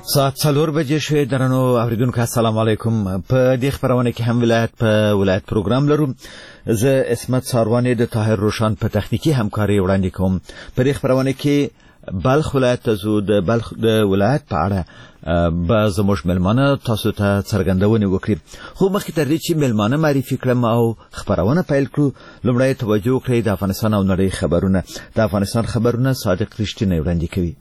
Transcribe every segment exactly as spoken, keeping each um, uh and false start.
ساعت څلور بجې شوې. درنو اوریدونکو السلام علیکم. په دې خبرونه کې هم ولایت په ولایت پروګرام لرو. زه اسمت ساروانی د طاهر روشان په تخنیکی همکاري وړاندې کوم. په دې خبرونه کې بلخ ولایت ته زو د بلخ د ولایت په اړه به زموږ ملمانه تاسو ته څرګندونه وکړي. خو مخکې تر دې چې ملمانه معرفي کړم او خبرونه پیل کړو، لومړی توجه کړئ د افغانستان او نړۍ خبرونه. د افغانستان خبرونه صادق رښتینی وړاندې کوي.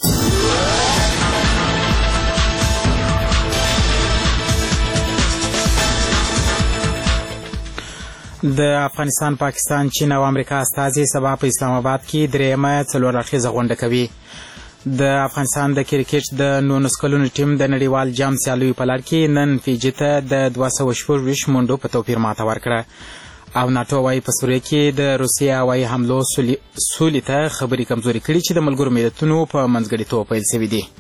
د افغانستان، پاکستان، چین او امریکا استازي سبا په اسلام آباد کې دریمه څلور اړخیزه غونډه کوي. د افغانستان د کرکټ د نولس کلونو ټیم د نړیوال جام سیالیو په لړ کې نن فیجي ته د دوه سوه شپږ منډو په توپیر ماته ورکړه او ناټو وايي په سوریه کې د روسیې هوایي حملو سولې ته خبرې کمزوري کړي چې د ملګرو ملتونو په منځګړیتوب پیل شوي دي.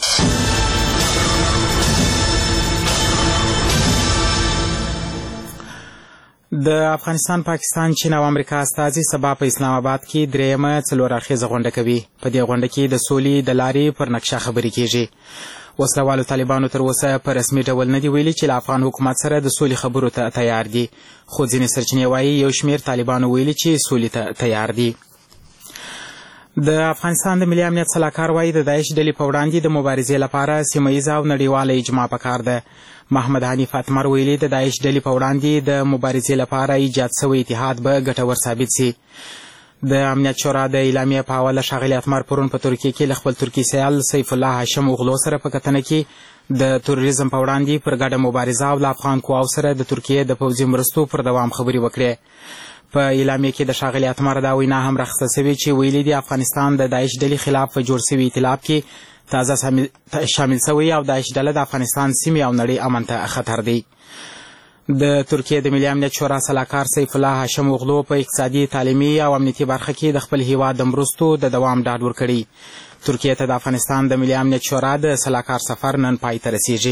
د افغانستان، پاکستان، چین او امریکا استازي سبا په اسلام آباد کې دریمه څلور اړخیزه غونډه کوي. په دې غونډه کې د سولې د لارې پر نقشه خبرې کیږي. وسلوالو طالبانو تر اوسه په رسمي ډول نه دی ویلي چې له افغان حکومت سره د سولې خبرو ته تیار دي، خو ځینې سرچینې وایي یو شمېر طالبانو ویلي چې سولې ته تیار دي. د افغانستان د ملي امنیت سلاکار وایي د داعش ډلې په وړاندې د مبارزې لپاره سیمه ییزه او نړیواله اجماع پکار ده. محمد حنیف اتمر ویلي د داعش ډلې په وړاندې د مبارزې لپاره ایجاد شوی اتحاد به ګټور ثابت شي. د امنیت شورا د اعلامیې په حواله ښاغلي اتمر پرون په ترکیه کې له خپل ترکي سیال سیف الله هاشم اوغلو سره په کتنه کې د تروریزم په وړاندې پر ګډه مبارزه او له افغان قواو سره د ترکیې د پوځي مرستو پر دوام خبرې وکړې. په اعلامیې کې د ښاغلي اتمر دا وینا هم راخیستل شوې چې ویلي دي افغانستان د داعش ډلې خلاف په جوړ شوي ائتلاف کې تازه شامل شوی او داعش ډله د افغانستان سیمې او نړۍ امن ته خطر دی. د ترکیې د ملي امنیت شورا سلاکار سیف الله هاشم اوغلو په اقتصادي، تعلیمي او امنیتي برخه کې د خپل هیواد د مرستو د دوام ډاډ ورکړي. ترکیې ته د افغانستان د ملي امنیت شورا د سلاکار سفر نن پای ته رسیږي.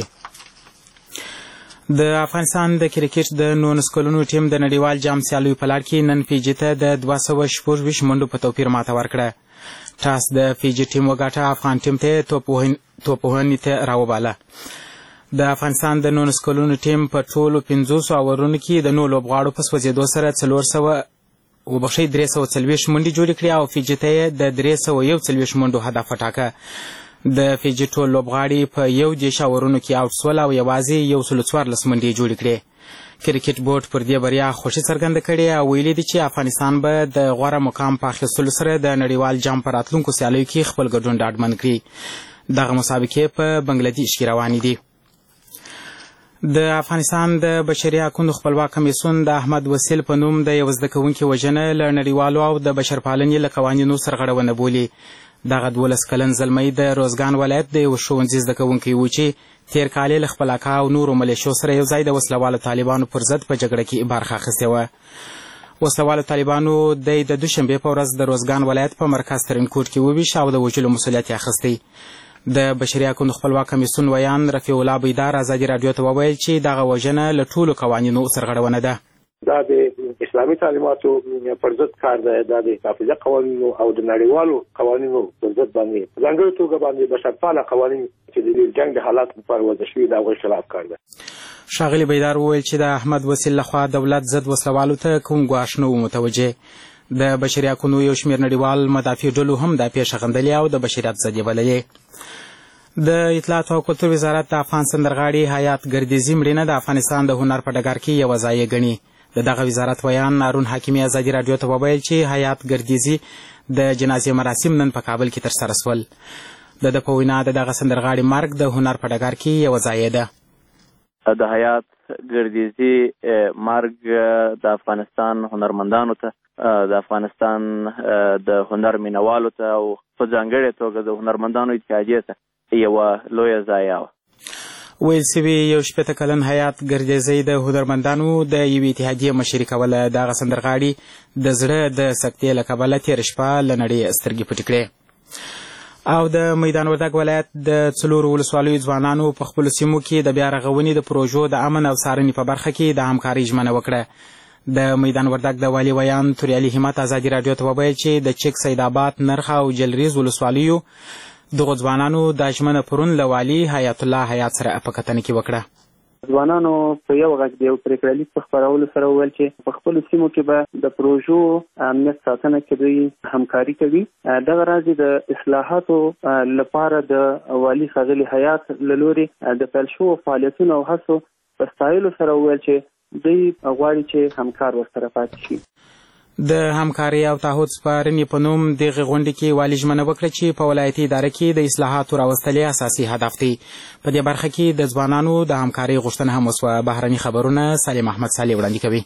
د افغانستان د کرکټ د نولس کلونو ټیم د نړیوال جام سیالیو په لړ کې نن فیجي ته د دوه سوه شپږ منډو په توپیر ماته ورکړه. ټاس د فیجي ټیم وګټه، افغان ټیم ته توپوهنې ته راوباله. د افغانستان د نولس کلونو ټیم په ټولو پنځوسو اورونو کې د نو لوبغاړو په سوځېدو سره څلور سوه وبښئ درې سوه څلوېښت منډې جوړې کړې او فیجي ته یې د درې سوه یو څلوېښت منډو هدف وټاکه. د فیجي ټول لوبغاړي په یو دېرش اورونو کې آوټ شول او یوازې یو سل څوارلس منډې جوړې کړې. کرکټ بورډ پر دې بریا خوښي څرګنده کړې او ویلي دي چې افغانستان به د غوره مقام په اخیستلو سره د نړیوال جام په راتلونکو سیالیو کې خپل ګډون ډاډمن کړي. دغه مسابقې په بنګلادیش کې روانې دي. د افغانستان د بشري حقوقو خپلواک کمیسیون د احمد وسیل په نوم د یو زده کوونکي وژنه له نړیوالو او د بشرپالنې له قوانینو سرغړونه بولي. دغه دولس کلن زلمی د روزګان ولایت د یو ښوونځي زده کوونکی و چې تیر کال له خپل اکا او نورو ملیشو سره یو ځای د وسلوالو طالبانو پر ضد په جګړه کې برخه اخیستې وه. وسلوالو طالبانو د د دوشنبې په ورځ د روزګان ولایت په مرکز ترینکوټ کې وویشت او د وژلو مسؤلیت یې اخیستی. د بشري حقوقو خپلواک کمیسیون ویان رفیع الله بیدار ازادي راډیو ته وویل چې دغه وژنه له ټولو قوانینو سرغړونه ده. دا د اسلامي تعلیماتو پر ضد کار دی، دا د حافظه قوانینو او د نړیوالو قوانینو پر ضد باندې په ځانګړې توګه باندې بشرپاله قوانین چې د جنګ د حالات لپاره وضع شوي د هغوی خلاف کار دی. ښاغلي بیدار وویل چې د احمد وسیل لخوا دولت ضد وسلوالو ته کوم ګواښ نه و متوجه. د بشري حقوقو یو شمېر نړیوال مدافع ډلو هم دا پیښه غندلې او د بشریت ضد یې بللې. د اطلاعاتو او کلتور وزارت د افغان سندرغاړي حیات ګردیزي مړینه د افغانستان د هنر په ډګر کې یوه ضایع ګڼي. د دغه وزارت ویان هارون حکیمي ازادي راډیو ته وویل چې حیات ګردیزي د جنازې مراسم نن په کابل کې ترسره شول. د ده په وینا د دغه سندرغاړي مرګ د هنر په ډګر کې یوه ضایع ده. د حیات ګردیزي مرګ د افغانستان هنرمندانو ته، د افغانستان د هنر مینوالو ته او په ځانګړې توګه د هنرمندانو اتحادیې ته یوه لویه ضایعه وه. ویل سوي یو شپېته کلن حیات ګردیزي د هنرمندانو د یوې اتحادیې مشري کوله. دغه سندرغاړي د زړه د سکتې له کبله تېره شپه له نړۍ سترګې پټې کړې. او د میدان وردګ ولایت د څلورو ولسوالیو ځوانانو په خپلو سیمو کې د بیا رغونې د پروژو د امن او څارنې په برخه کې د همکارۍ ژمنه وکړه. د میدان وردګ د والي ویان توریالي همت ازادي راډیو ته وویل چې د چک سید آباد، نرخ او جلریز ولسوالیو دغو ځوانانو دا ژمنه پرون له والي حیات الله حیات سره په کتنه کې وکړه. ځوانانو په یو غږ د یو پریکړه لیک په خپرولو سره وویل چې په خپلو سیمو کې به د پروژو امنیت ساتنه کې دوی همکاري کوي. دغه راز د اصلاحاتو لپاره د والي ښاغلي حیات له لورې د پیل شوو فعالیتونو او هڅو په ستایلو سره وویل چې دوی غواړي چې همکار ورسره پاتې شي. د همکارۍ او تعهد سپارنې په نوم دغې غونډې کې والي ژمنه وکړه چې په ولایتي اداره کې د اصلاحاتو راوستلې اساسي هدف دی. په دې برخه کې د ځوانانو د همکارۍ غوښتنه هم وسوه. بهرني خبرونه سالم احمد صالح وړاندې کوي.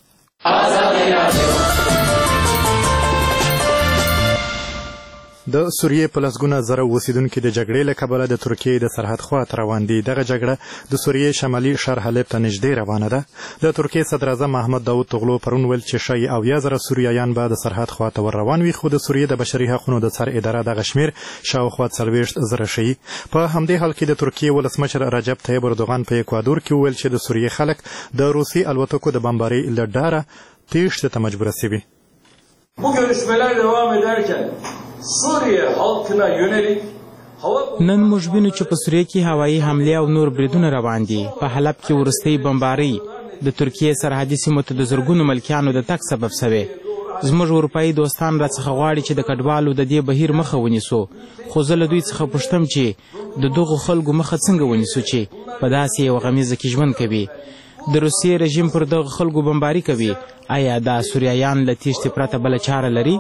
د سوریې په لسګونه زره اوسیدونکي د جګړې له کبله د ترکیې د سرحد خواته روان دي. دغه جګړه د سوریې شمالي ښار حلب ته نږدې روانه ده. د ترکیې صدر اعظم محمد داود طغلو پرون ویل چې ښایي اویا زره سوریایان به د سرحد خواته ور روان وي، خو د سوریې د بشري حقونو د سر اداره دغه شمېر شاوخوا څلوېښت زره ښیي. په همدې حال کې د ترکیې ولسمشر رجب طیب اردوغان په اکوادور کې وویل چې د سوریې خلک د روسي الوتکو د بمبارۍ له ډاره تېښتې ته مجبوره شوي. Bu görüşmeler devam ederken Suriye halkına yönelik نن موږ وینو چې په سوریه کې هوایي حملې او نور بریدونه روان دي. په حلب کې وروستۍ بمبارۍ د ترکیې سرحدي سیمو ته د زرګونو ملکیانو د تګ سبب سوې. زموږ اروپایي دوستان راڅخه غواړي چې د کډوالو د دې بهیر مخه ونیسو، خو زه له دوی څخه پوښتم چې د دغو خلکو مخه څنګه ونیسو چې په داسې یوه غمیزه کې ژوند کوي. د روسیې رژیم پر دغه خلکو بمباري کوي. آیا دا سوریایان له تېښتې پرته بله چاره لري؟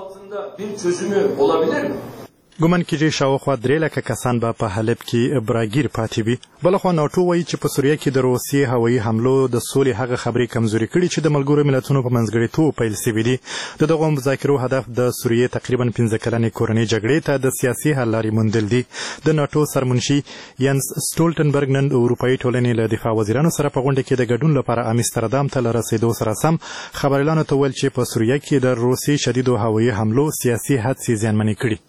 ګومان کېږي شاوخوا درې لکه کسان به په حلب کې براګیر پاتې وي. بلخوا ناټو وایي چې په سوریه کې د روسیې هوایي حملو د سولې هغه خبرې کمزوري کړي چې د ملګرو ملتونو په منځګړیتوب پیل سوي دي. د دغو مذاکرو هدف د سوریې تقریبا پنځه کلنې کورنۍ جګړې ته د سیاسي حل لارې موندل دي. د ناټو سرمنشي ینس سټولټنبرګ نن د اروپایي ټولنې له دفاع وزیرانو سره په غونډه کې د ګډون لپاره امستردام ته له رسېدو سره سم خبریالانو ته وویل چې په سوریه کې د روسي شدیدو هوایي حملو سیاسي هڅې زیانمنې کړي.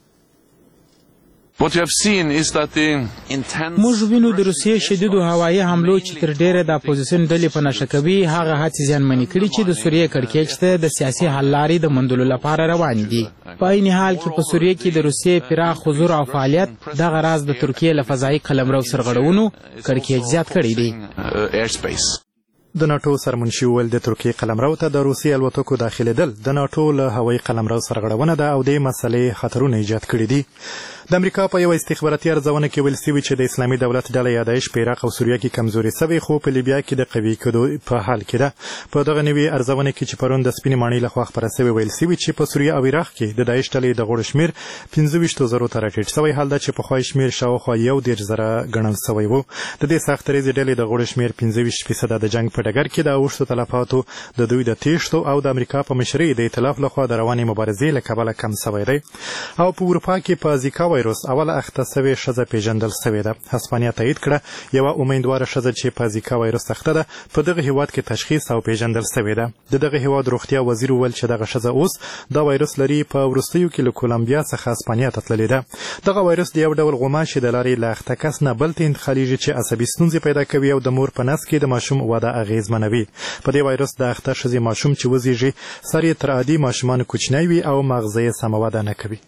موږ وینو د روسیې شدیدو هوایي حملو چې تر ډیره د اپوزیسیون ډلې په نښه کوي هغه هڅې زیانمنې کړي چې د سوریې کړکېچ ته د سیاسي حل لارې د موندلو لپاره روان دي. په عین حال کې په سوریې کې د روسیې پراخ حضور او فعالیت دغه راز د ترکیې له فضایي قلمرو سرغړونو کړکېچ زیات کړی دی. د ناټو سرمنشي وویل د ترکیې قلمرو ته د روسي الوتکو داخلېدل د ناټو له هوایي قلمرو سرغړونه ده او دې مسلې خطرونه ایجاد کړي دي. د امریکا په یوه استخباراتي ارزونه کې ویل سوي چې د اسلامي دولت ډله یا داعش په عراق او سوریه کې کمزوري سوی، خو په لیبیا کې د قوي کېدو په حال کې ده. په دغه نوي ارزونه کې چې پرون د سپینې ماڼۍ لخوا خپره سوې ویل سوي چې په سوریه او عراق کې د داعش ډلې د غړو شمېر پنځه ویشتو زرو ته راټیټ سوی، حال ده چې پخوای شمېر شاوخوا یو دېرش زره ګڼل سوی و. د دې سخت دریځې ډلې د غړو شمېر پنځه ویشت فیصده د جنګ په ډګر کې د اوښتو تلفاتو د دوی د تېښتو او د امریکا په مشرۍ د ائتلاف لخوا د روانې مبارزې له کبله کم سوی دی. او په اروپا کې په زیکا وایروس اوله اخته سوې ښځه پیژندل سوې ده. هسپانیا تایید کړه یوه امیندواره ښځه چې په زیکا وایروس اخته ده په دغه هیواد کې تشخیص او پیژندل سوې ده. د دغه هیواد روغتیا وزیر وویل چې دغه ښځه اوس دا وایروس لري. په وروستیو کې له کولمبیا څخه هسپانیا ته تللې ده. دغه وایروس د یو ډول غوماشې د لارې له اخته کس نه بل ته انتقالیږي چې عصبي ستونزې پیدا کوي او د مور په نس کې د ماشوم وده اغېزمنوي. په دې وایروس د اخته ښځې ماشوم چې وزېږي سر یې تر عادي ماشومانو کوچنی وي او مغزه یې سمه وده نه کوي.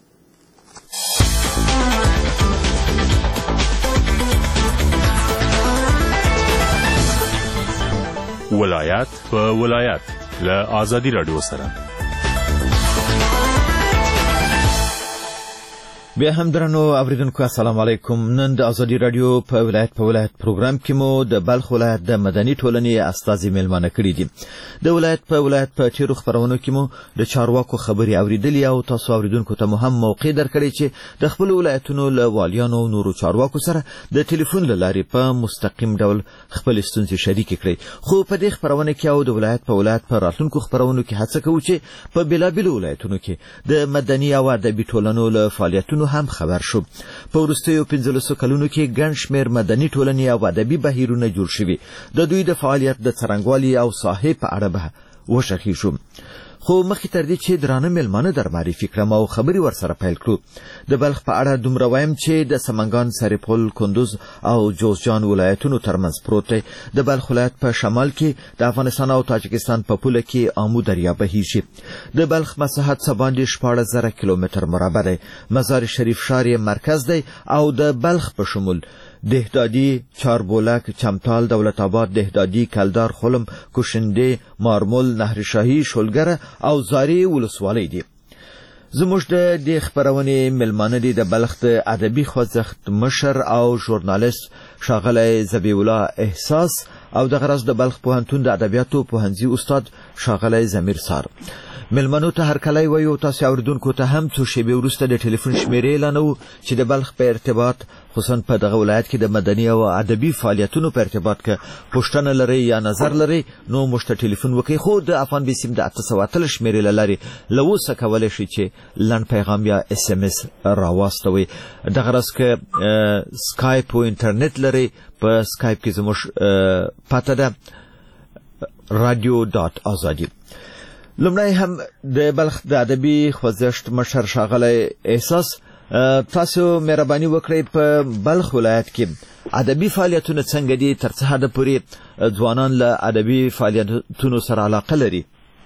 ولایت په ولایت له آزادي رادیو سره. بیا هم درنو اوریدونکو السلام علیکم. نن د ازادي رادیو په ولایت په ولایت پروګرام کې مو د بلخ ولایت د مدني ټولنې استازي میلمانه کړي دي. د ولایت په ولایت په تیرو خبرونو کې مو د چارواکو خبري اوریدلې او تاسو اوریدونکو ته مو هم موقع درکړې چې د خپل ولایتونو له والیانو او نورو چارواکو سره د ټلیفون له لارې په مستقیم ډول خپل ستونزې شریکې کړئ. خو په دې خبرونه کې او د ولایت په ولایت په راتلونکو خبرونو کې هڅه کوو چې په بېلابېلو ولایتونو کې د مدني او ادبي ټولنو له فعالیتونو هم خبر شو. په وروستیو پنځلسو کلونو کې ګڼ شمېر مدني ټولنې او ادبي بهیرونه جوړ شوي. د دوی د فعالیت د څرنګوالي او ساحې په اړه به وشرحیږو. خو مخکې تر دې چې درانه مېلمانه در معرفي کړم او خبرې ورسره پیل کړو د بلخ په اړه دومره وایم چې د سمنګان، سرپل، کندوز او جوزجان ولایتونو ترمنځ پروت دی. د بلخ ولایت په شمال کې د افغانستان او تاجکستان په پوله کې آمو دریا بهیږي. د بلخ مساحت څه باندې شپاړس زره کیلومتر مربع دی. مزار شریف ښار یې مرکز دی او د بلخ په شمول دهدادی، چاربولک، چمتال، دولت آباد، دهدادی، کلدار، خلم، کوشنده، مارمول، نهرشاهی، شولګره او زاری ولسوالۍ دي. زموږ د دې خبرونې ملمانه دي د بلخ د ادبي خوځښت مشر او ژورنالیست ښاغلی ذبیح الله احساس او د غرض د بلخ پوهنتون د ادبیاتو پوهنځي استاد ښاغلی ضمیر سار. ملمنو ته هر کله وایو تاسو اوریدونکو ته هم څو شیبې وروسته د ټلیفون شمیرې اعلانوو چې د بلخ په ارتباط خصوصا په دغه ولایت کې د مدني او ادبي فعالیتونو په ارتباط کې پوښتنه لري یا نظر لري نو موږ ته ټلیفون وکړئ. خو د افغان بي سیم د اته سوه اتلس شمیرې له لارې له اوسه کولی شئ چې لنډ پیغام یا اس ام اس راواستوئ. دغه راز که سکایپ او انټرنیټ لري په سکایپ کې زموږ پته ده رادیو ډاټ آزادي. لومړی هم د بلخ د ادبي خوځښت مشر ښاغلی احساس تاسو مهرباني وکړئ په بلخ ولایت کې ادبي فعالیتونه څنګه دي تر څه حده پورې ځوانان له ادبي فعالیتونو سره علاقه لري؟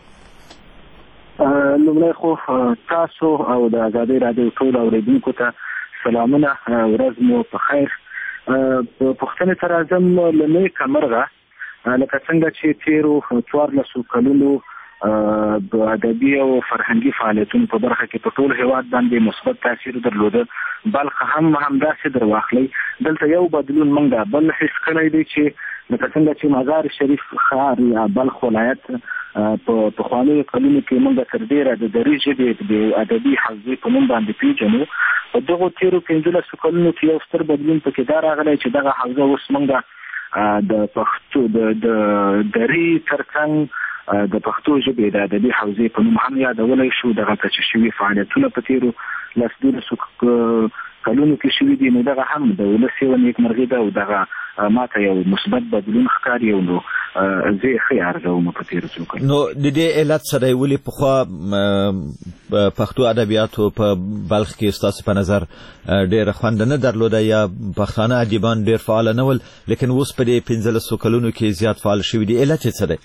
لومړی خو تاسو او د آزادۍ راډیو ټول اوریدونکو ته سلامونه، ورځ مو په خیر. په پوښتنې سره ځم له نیکه مرغه لکه څنګه چې تېرو څوارلسو کلونو د ادبي او فرهنګي فعالیتونو په برخه کې په ټول هیواد باندې مثبت تاثیر درلوده. بلخ هم همداسې در واخلئ. دلته یو بدلون موږ دا بل حس کړی دی چې لکه څنګه چې مزار شریف ښار یا بلخ ولایت په پخوانیو کلونو کې موږ تر ډېره د دري ژبې د ادبي حوزې په نوم باندې پیژنو. په دغو تېرو پنځلسو کلونو کې یو ستر بدلون پکې دا راغلی چې دغه حوزه اوس موږ د پښتو د دري ترڅنګ د پښتو ژبې د ادبي حوزې په نوم هم یادولی شو. دغه ته چې شوي فعالیتونه په تېرو لس دولسو کلونو کې شوي دي نو دغه هم د ولس یوه نیکمرغي ده او دغه ماته یو مثبت بدلون ښکاري او نو زه یې ښه ارزوم په تېرو څو کلونو. نو د دې علت څه دی؟ ولې پخوا پښتو ادبیاتو په بلخ کې ستاسو په نظر ډېره خوند نه درلوده یا پښتانه ادیبان ډېر فعاله نه ول لیکن اوس په دې پنځلسو کلونو کې زیات فعال شوي دي؟ علت یې څه دی؟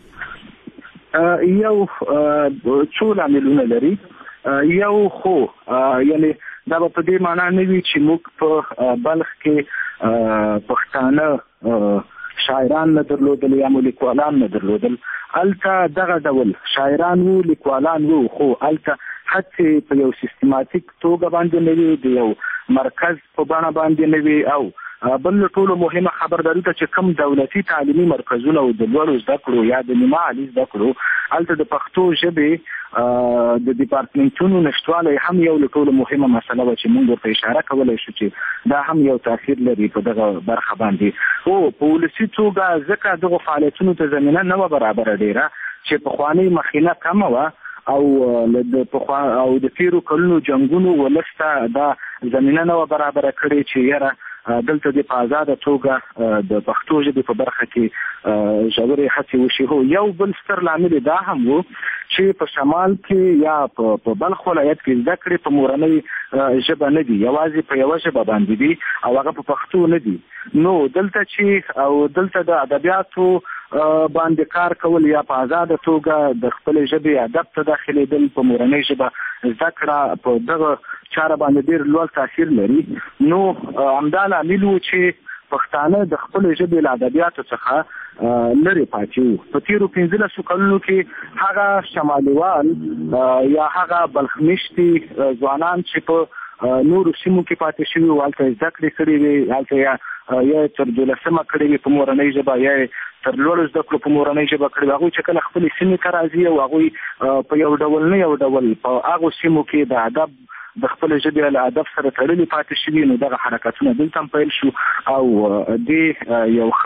یو څو لاملونه لري. یو خو یعنی دا به په دې معنا نه وي چې موږ په بلخ کې پښتانه شاعران نه درلودل یا مو لیکوالان نه درلودل. هلته دغه ډول شاعران وو، لیکوالان وو، خو هلته هڅې په یو سیستماتیک توګه باندې نه وي، د یو مرکز په بڼه باندې نه وي. او بل ټولو مهمه خبرداري ده چې کوم دولتي تعلیمي مرکزونه او د لوړو زده کړو یا د نیمه عالي زده کړو هلته د پښتو ژبې د ډیپارټمنټونو نشتوالی هم یو له ټولو مهمه مسله وه چې موږ ورته اشاره کولی شو چې دا هم یو تاثیر لري په دغه برخه باندې. خو په ولسي توګه ځکه دغو فعالیتونو ته زمینه نه وه برابره ډېره چې پخوانۍ مخینه کمه وه او د پخوا او د تېرو کلونو جنګونو ولس ته دا زمینه نه وه برابره کړې چې یاره دلته د په آزاده توګه د پښتو ژبې په برخه کې ژورې هڅې وشي. هو یو بل ستر لامل دا هم و چې په شمال کې یا په بلخ ولایت کې زده کړې په مورنۍ ژبه نه دي، یوازې په یوه ژبه باندې دي او هغه په پښتو نه دي. نو دلته چې او دلته د ادبیاتو باندې کار کول یا په آزاده توګه د خپلې ژبې ادب ته داخلېدل په مورنۍ ژبه زده کړه په دغه چاره باندې ډېر لوړ تاثیر لري. نو همدا لامل و چې پښتانه د خپلې ژبې له ادبیاتو څخه لرې پاتې وو. په تېرو پنځلسو کلونو کې هغه شمالیوال یا هغه بلخمیشتي ځوانان چې په نورو سیمو کې پاتې شوي وو، هلته زده کړې کړې وې، هلته یا یا تر دولسمه کړې وې په مورنۍ ژبه یا تر لوړو زده کړو په مورنۍ ژبه کړې وې، هغوی چې کله خپلې سیمې ته راځي او هغوی په یو ډول نه یو ډول په هغو سیمو کې د ادب د خپل ژبې له ادب سره تړلي پاتې شوي نو دغه حرکتونه دلته هم پیل شو او دې یو ښه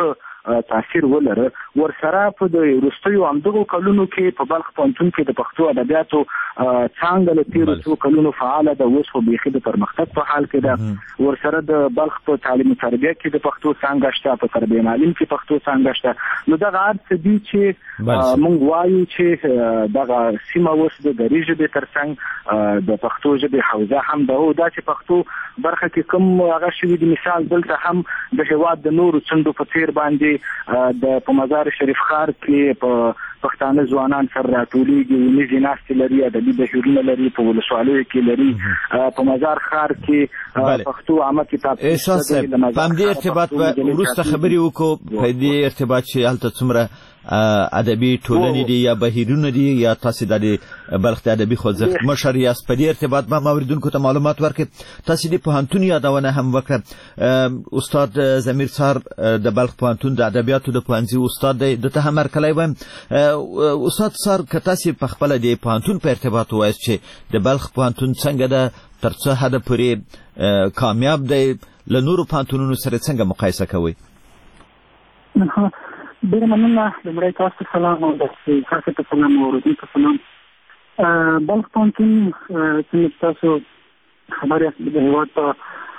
تاثیر ولره. ورسره په د وروستیو همدغو کلونو کې په بلخ پوهنتون کې د پښتو ادبیاتو څانګه له تېرو څو کلونو فعاله ده، اوس خو بیخي د پرمختګ په حال کې ده. ورسره د بلخ په تعلیم تربیه کې د پښتو څانګه شته، په تربیه معلم کې پښتو څانګه شته. نو دغه هر څه دي چې موږ وایو چې دغه سیمه اوس د دري ژبې ترڅنګ د پښتو ژبې حوزه هم ده، او دا چې پښتو برخه کې کوم هغه شوي د مثال دلته هم د هېواد د نورو څنډو په څېر باندې د په مزار شریف ښار کې په پښتانه ځوانان سره راټولېږي، ونیزې ناستې لري، ادبي بهیرونه لري، په ولسوالیو کې لري، په مزار ښار کې پښتو عامه کتاب. احساس صاحب په همدې ارتباط به وروسته خبرې وکړو، په دې ارتباط چې هلته څومره ادبي ټولنې دي یا بهیرونه دي یا تاسې د بلخ د ادبي خوځښت مشر یاست، په دې ارتباط به اوریدونکو ته معلومات ورکړئ. تاسې د پوهنتون یادونه هم وکړه. استاد ضمیر څار د بلخ پوهنتون د ادبیاتو د پوهنځي استاد دی، دته هم هرکلی وایم. استاد څار که تاسې په خپله د پوهنتون په ارتباط ووایاست چې د بلخ پوهنتون څنګه ده، تر څه حده پورې کامیاب دی، له نورو پوهنتونونو سره څنګه مقایسه کوئ؟ ډېره مننه. لومړی تاسو ته سلام او تاسو ته سلام او اورېدونکو ته سلام. بلخ پوهنتون څنګه تاسو خبر یاست د هېواد په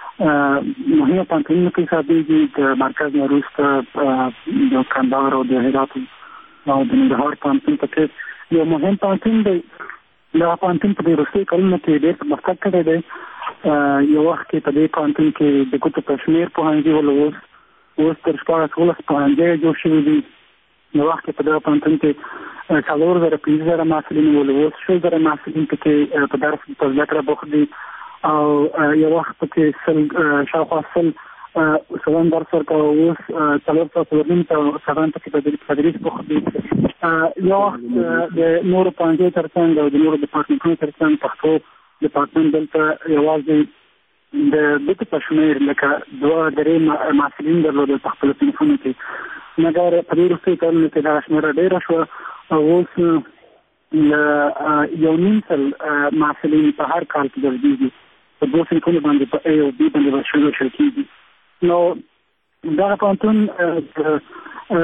مهمه پوهنتونونو کې حسابېږي. د مرکز نه وروسته د کندهار او د هرات او د ننګرهار پوهنتون پکې یو مهم پوهنتون دی. دغه پوهنتون په دې وروستیو کلونو کې ډېر پرمختګ کړی دی. یو وخت کې په دې پوهنتون کې د ګوتو په شمېر پوهنځي ول، اوس اوس تر شپاړس اوولس پوهنځي جوړ شوي دي. یو وخت کې په دغه پوهنتون کې څلور زره پنځه زره محصلین ول، اوس شل زره محصلین پکې په درس په زده کړه بوخت دي، او یو وخت پکې سل شاوخوا سل سلام درس ورکوه، اوس څلور سوه څلور نیم سوه کسان پکې په تدریس بوخت دي. یو وخت د نورو پوهنځیو تر څنګ او د نورو ډپارټمنټونو تر څنګ پښتو ډپارټمنټ دلته یوازې د ګوتو په شمېر لکه دوه درې محصلین درلودل په خپلو صنفونو کې، مګر په دې وروستیو کلونو کې دغه شمېره ډېره شوه، او اوس له یو نیم سل محصلین په هر کال کې درځېږي، په دوه صنفونو باندې په ای او بي باندې به شروع شل کېږي. نو دغه پوهنتون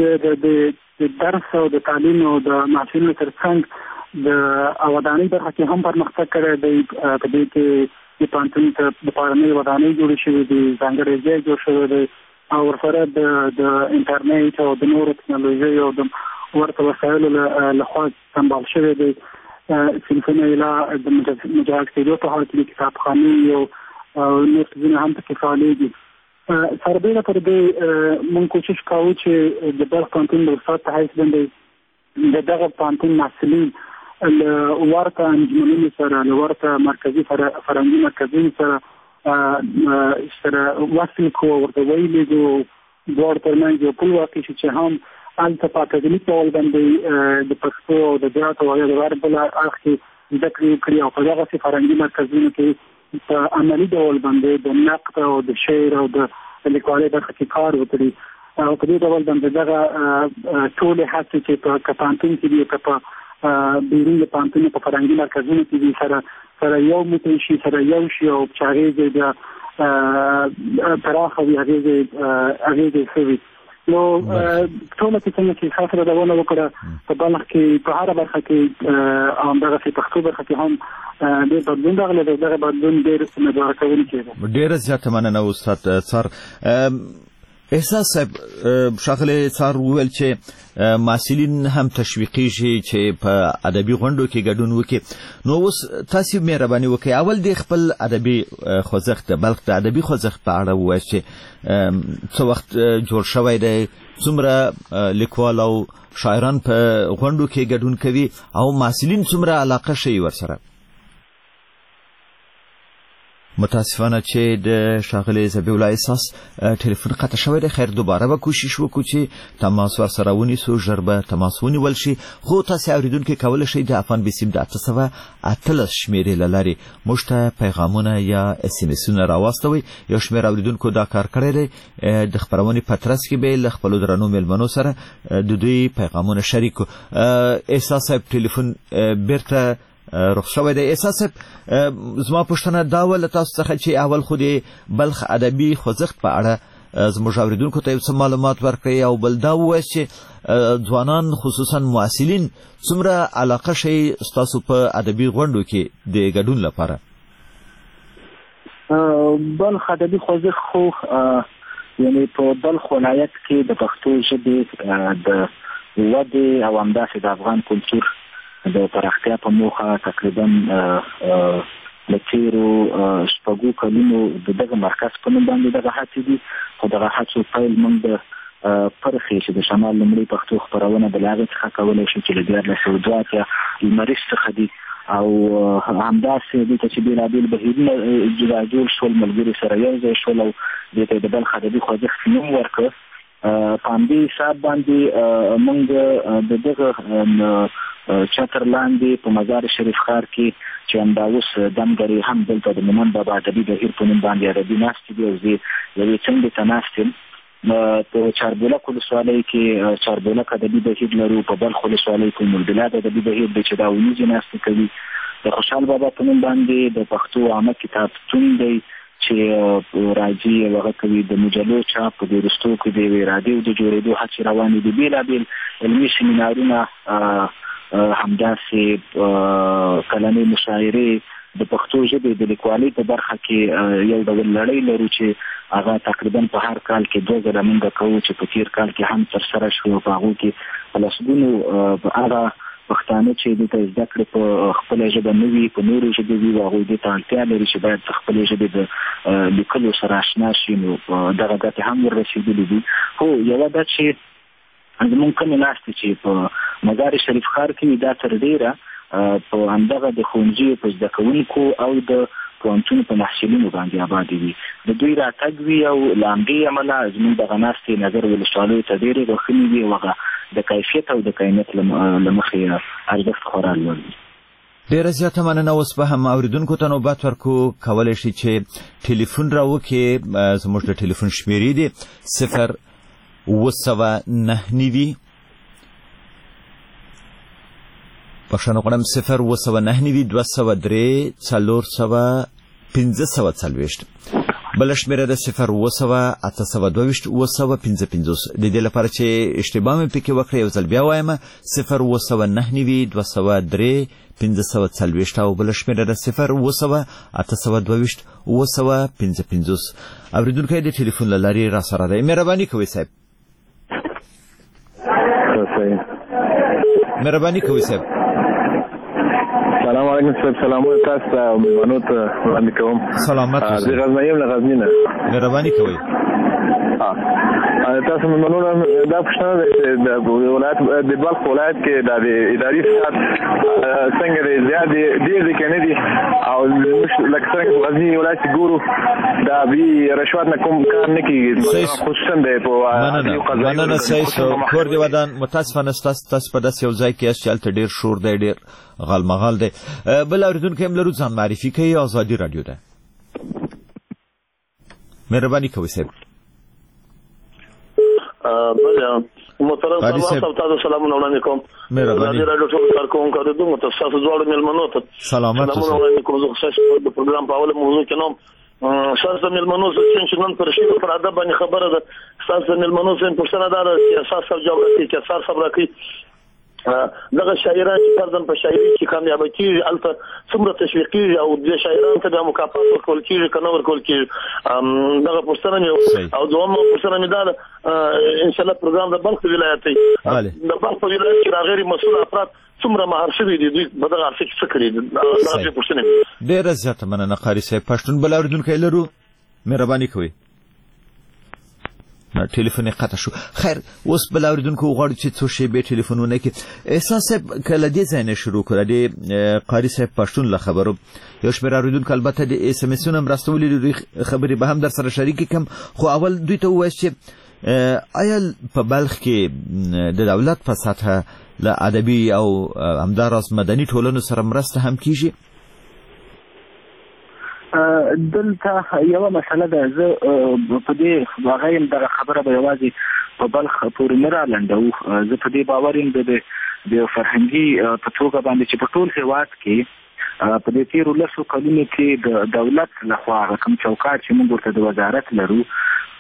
د درس او د تعلیم او د محصلینو تر څنګ د ودانۍ برخه کې هم پرمختګ کړی دی. په دې کې د پوهنتون ته د پارنۍ ودانۍ جوړې شوې دي، ځانګړی ځای جوړ شوی دی، او ورسره د انټرنیټ او د نورو ټکنالوژۍ او د ورته وسایلو لخوا سمبال شوی دی. صنفونه یې لا د مجهز کېدو په حال کې دي، کتابخانې او نور څیزونه هم پکې فعالېږي. سربېره پر دې موږ کوشش کوو چې د بلخ پوهنتون د استاد په حیث باندې د دغه پوهنتون محصلین له ورته انجمنونو سره، له ورته مرکزي فرهنګي مرکزونو سره سره وصل کړو، ورته ویلېږو، دواړو ترمنځ یو پل واقع شي چې هم هلته په اکاډمیک ډول باندې د پښتو او ادبیاتو او د غیر بل اړخ کې زده کړې وکړي، او په دغسې فرهنګي مرکزونو کې په عملي ډول باندې د نقد او د شعر او د لیکوالۍ برخه کې کار وکړي. او په دې ډول باندې دغه ټولې هڅې چې په پوهنتون کې دي، که په بیرون د پوهنتون په فرهنګي مرکزونو کې دي، سره سره یو موټی شي، سره یو شي، او چې اغېزې د پراخه وي، اغېزې اغېزې ښه وي. نو ټوله کې څنګه چې ښه ردونه وکړه په بلخ کې په هره برخه کې، همدغسې پښتو برخه کې هم ډېر بدلون راغلی دی. دغه بدلون ډېر امیدواره کوونکی دی. ډېره زیاته مننه استاد څار. احساس صاحب، ښاغلی څار وویل چې محصلین هم تشویقېږي چې په ادبي غونډو کې ګډون وکړي. نو اوس تاسې مهرباني وکړئ، اول د خپل ادبي خوځښت د بلخ د ادبي خوځښت په اړه ووایاست چې څه وخت جوړ شوی دی، څومره لیکوال او شاعران په غونډو کې ګډون کوي، او محصلین څومره علاقه ښیي ورسره. متاسفانه چې د ښاغلي ذبیح الله احساس ټلیفون قطع شوی دی. خیر دوباره به کوشش وکړو چې تماس ورسره ونیسو، ژر به تماس ونیول شي. خو تاسې اورېدونکي کولی شئ د افغان بسیم د اته سوه اتلس شمېرې له لارې موږ ته پیغامونه یا اس ام اسونه راواستوئ. یو شمېر اورېدونکو دا کار کړی دی. د خپرونې په ترڅ کې به له خپلو درنو مېلمنو سره د دوی پیغامونه شریک کړو. احساس صاحب ټلیفون بیرته رخ شوی دی. احساس صاحب، زما پوښتنه دا وه له تاسو څخه چې اول خو د بلخ ادبي خوځښت په اړه زموږ اوریدونکو ته څه معلومات ورکړي او بل دا وایي چې ځوانان خصوصا محصلین څومره علاقه شي ستاسو په ادبي غونډو کې د ګډون لپاره؟ بلخ ادبي خوځښت خو یعنی په بلخ ولایت کې د پښتو ژبې د ودې او همداسې د افغان کلتور د پراختیا په موخه تقریبا له تېرو شپږو کلونو د دغه مرکز په نوم باندې دغه هڅې دي، خو دغه هڅو پیل موږ د پرخې چې د شمال لومړۍ پښتو خپرونه د هغې څخه کولی شو چې له دیارلس سوه دوه اتیا لمریز څخه دي او همداسې دلته چې بېلابېل بهیرونه جدا جوړ شول، ملګري سره یو ځای شول او دې ته یې د بلخ ادبي خوځښت نوم ورکړ. په همدې حساب باندې موږ د دغه چتر لاندې په مزار شریف ښار کې چې همدا اوس دمګرې هم دلته د مومن بابا ادبي بهیر په نوم باندې ادبي ناستې دي او زه یوې څنډې ته ناست یم. په چاربولک ولسوالۍ کې چاربولک ادبي بهیر لرو، په بلخ ولسوالۍ کې نوربلاد ادبي بهیر دی چې دا اونیزې ناستې کوي. د خوشحال بابا په نوم باندې د پښتو عامه کتابتون دی چې راځي او هغه کوي د مجلو چاپ په دې وروستو کې د یوې راډیو د جوړېدو هڅې روانې دي. بېلابېل علمي سیمینارونه، همداسې کلنۍ مشاعرې د پښتو ژبې د لیکوالۍ په برخه کې یو ډول لړۍ لرو چې هغه تقریبا په هر کال کې دوه ځله موږ کوو چې په تېر کال کې هم ترسره شو. په هغو کې په لسګونو هغه پښتانه چې دلته زده کړې په خپله ژبه نه وي، په نورو ژبې وي، هغوی دې ته اړتیا لري چې باید د خپلې ژبې د لیکلو سره اشنا شي، نو دغه ګټې هم وررسېدلي دي. خو یوه دا چې زموږ کمې ناستې چې په مزار شریف ښار کې وي دا تر ډېره په همدغه د ښوونځیو په زده کوونکو او د پوهنتونو په محصلینو باندې آبادې وي. د دوی راتګ وي او له همدې امله زموږ دغه ناستې نظر ولسوالیو ته ډېرې روښانې وي او هغه د کیفیت او د کیمیت له مخې ارزښت خورا لوړ وي. ډېره زیاته مننه. اوس به هم اوریدونکو ته نوبت ورکو، کولی شي چې ټلیفون راوکړي. زموږ د ټلیفون شمېرې دي صفر اوه سوه نهه نوي بخښنه غواړم صفر اوه سوه نهه نوي دوه سوه درې څلور سوه پنځه سوه څلوېښت. بله شمېره ده صفر اوه سوه اته سوه دوه ویشت اوه سوه پنځه پنځوس. د دې لپاره چې اشتباه مې پکې وکړه یو ځل بیا وایم صفر اوه سوه نهه نوي دوه سوه درې پنځه سوه څلوېښت او بله شمېره ده صفر اوه سوه اته سوه دوه ویشت اوه سوه پنځه پنځوس. اورېدونکی د ټلیفون له لارې را سره دی. مهرباني کوئ صاحب. مهرباني کوئ صاحب. سلام علیکم صاحب. سلامونه تاسو ته او مېلمنو ته وړاندې کوم. سلامت اوسئ. زه غزنوي یم له غزني نه. مهرباني کوئ. تاسو مېلمنو دا پوښتنه ده چې د ولایت د بلخ ولایت کې د اداري فساد څنګه دی؟ زیات دی ډېر دی که نه دي؟ او لکه څرنګه په غزني ولایت کې ګورو دا بي رشوت نه کوم کار نه کېږي، خصوصا دی په مننه. صحیح شو. کور دې ودان. متاسفانه ستاسو په داسې یو ځای کې یاست چې هلته ډېر شور دی، ډېر غالمغال دی. بل اورېدونکی هم لرو، ځان معرفي کوي. ازادي راډیو ده. مهرباني کوئ صاحب. بله محترم صاحب تاسو سلامونه وړاندې کوم. ازادي راډیو ټول کارکوونکو اورېدونکو ته ستاسو دواړو مېلمنو ته سلامونه وړاندې کوم. زه ستاسو د پروګرام په اوله موضوع کې نوم ستاسو د مېلمنو چې نن پر شي پر ادب باندې خبره ده. ستاسو د مېلمنو څخه پوښتنه ده چې اساس او جوړښت کې اساس صبر کوي دغه شاعران چې فرضاً په شاعري کې کامیاب کېږي هلته څومره تشویق کېږي او د شاعرانو ته د مکافات ورکول کېږي که نه ورکول کېږي. دغه پوښتنه مې او دویمه پوښتنه مې دا ده انشاءالله پروګرام د بلخ ولایت دی. د بلخ په ولایت کې را غیر مسؤل افراد څومره مهار شوي دي، دوی په دغه عرصه کې څه کړي دي؟ دا دوې پوښتنې. ډېره زیاته مننه قاري صاحب. پښتون بل اورېدونکی لرو. مهرباني کوئ. ټلیفون یې قطع شو. خیر اوس بل اورېدونکو غواړي چې څو شیبې ټلیفونونه کړي. احساس صاحب که له دې ځای نه شروع کړو د قاري صاحب پښتون له خبرو یو شمېر اورېدونکو البته د ایس ایم اسونه هم راستولي دي، خبرې به هم در سره شریکې کړم. خو اول دوی ته ووایاست چې آیا په بلخ کې د دولت په سطحه له ادبي او همداراز مدني ټولنو سره مرسته هم کیږي؟ دلته یوه مسله ده. زه په دې هغه یم دغه خبره به یوازې په بلخ پورې نه رالنډوو. زه په دې باور یم د یو فرهنګي په توګه باندې چې په ټول هېواد کې په دې تېرو لسو کلونو کې د دولت لخوا هغه کوم چوکاټ چې موږ ورته د وزارت لرو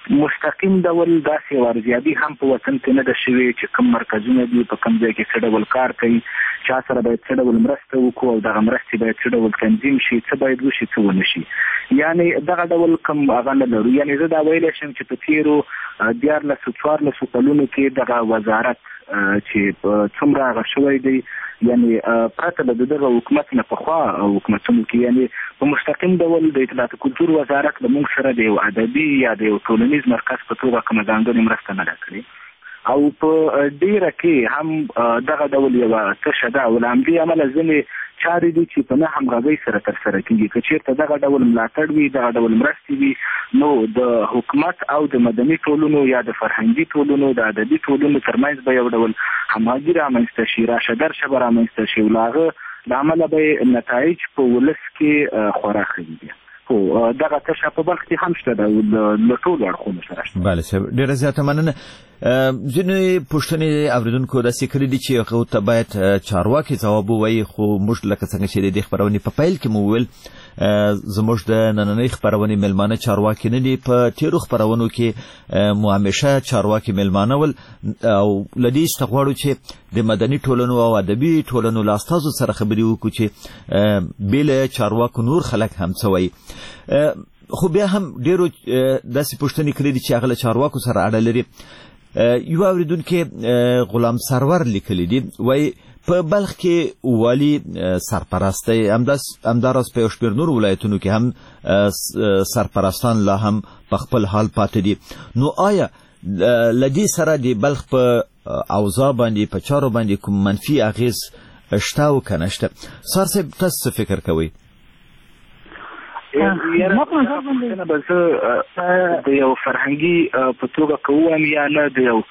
مستقیم ډول داسې ارزیابي هم په وطن کې نه ده شوې چې کوم مرکزونه دي په کوم ځای کې څه ډول کار کوي، چا سره باید څه ډول مرسته وکړو او دغه مرستې باید څه ډول تنظیم شي، څه باید وشي څه ونه شي. یعنې دغه ډول کوم هغه نه لرو. یعنې زه دا ویلی شم چې په تېرو دیارلسو څوارلسو کلونو کې دغه وزارت چې څومره هغه شوی دی، یعنې پرته له دغه حکومت نه پخوا حکومتونو کې یعنې په مستقیم ډول د اطلاعات کلتور وزارت له موږ سره د یو ادبي یا د یو ټولنیز مرکز په توګه کومه ځانګړې مرسته نه ده کړې، او په ډیره کې هم دغه ډول یوه تشه ده. او له همدې امله ځینې چارې دي چې په نه همغږۍ سره ترسره کېږي. که چېرته دغه ډول ملاتړ وي، دغه ډول مرستې وي، نو د حکومت او د مدني ټولنو یا د فرهنګي ټولنو د ادبي ټولنو ترمنځ به یو ډول همغږي رامنځته شي، راشه درشه به رامنځته شي، او له هغه له امله به نتایج په ولس کې خورا ښه دي. خو دغه تشه په بلخ کې هم شته ده، له ټولو اړخونو سره شته. بله صاحب، ډېره زیاته مننه. ځینې پوښتنې اورېدونکو داسې کړي دي چې هغو ته باید چارواکي ځواب ووایي، خو موږ لکه څنګه چې د دې خپرونې په پیل کې مو وویل زموږ د نننۍ خپرونې مېلمانه چارواکي نه دي. په تېرو خپرونو کې مو همیشه چارواکي مېلمانه ول، او له دې څخه غواړو چې د مدني ټولنو او ادبي ټولنو له استازو سره خبرې وکړو چې بې له چارواکو نور خلک هم څه وایي. خو بیا هم ډېرو داسې پوښتنې کړي دي چې هغه له چارواکو سره اړه لري. یو اورېدونکی غلام سرور لیکلی دي، وایي په بلخ کې والي سرپرست دی، همداراز په یو شمېر نورو ولایتونو کې هم سرپرستان لا هم په خپل حال پاتې دي. نو آیا له دې سره د بلخ په اوضاع باندې په چارو باندې کوم منفي اغېز شته او که نه شته؟ سار صاحب، تاسو څه فکر کوئ؟ ما په نظر باندې به زه د یو فرهنګي په توګه که ووایم یا نه، د یو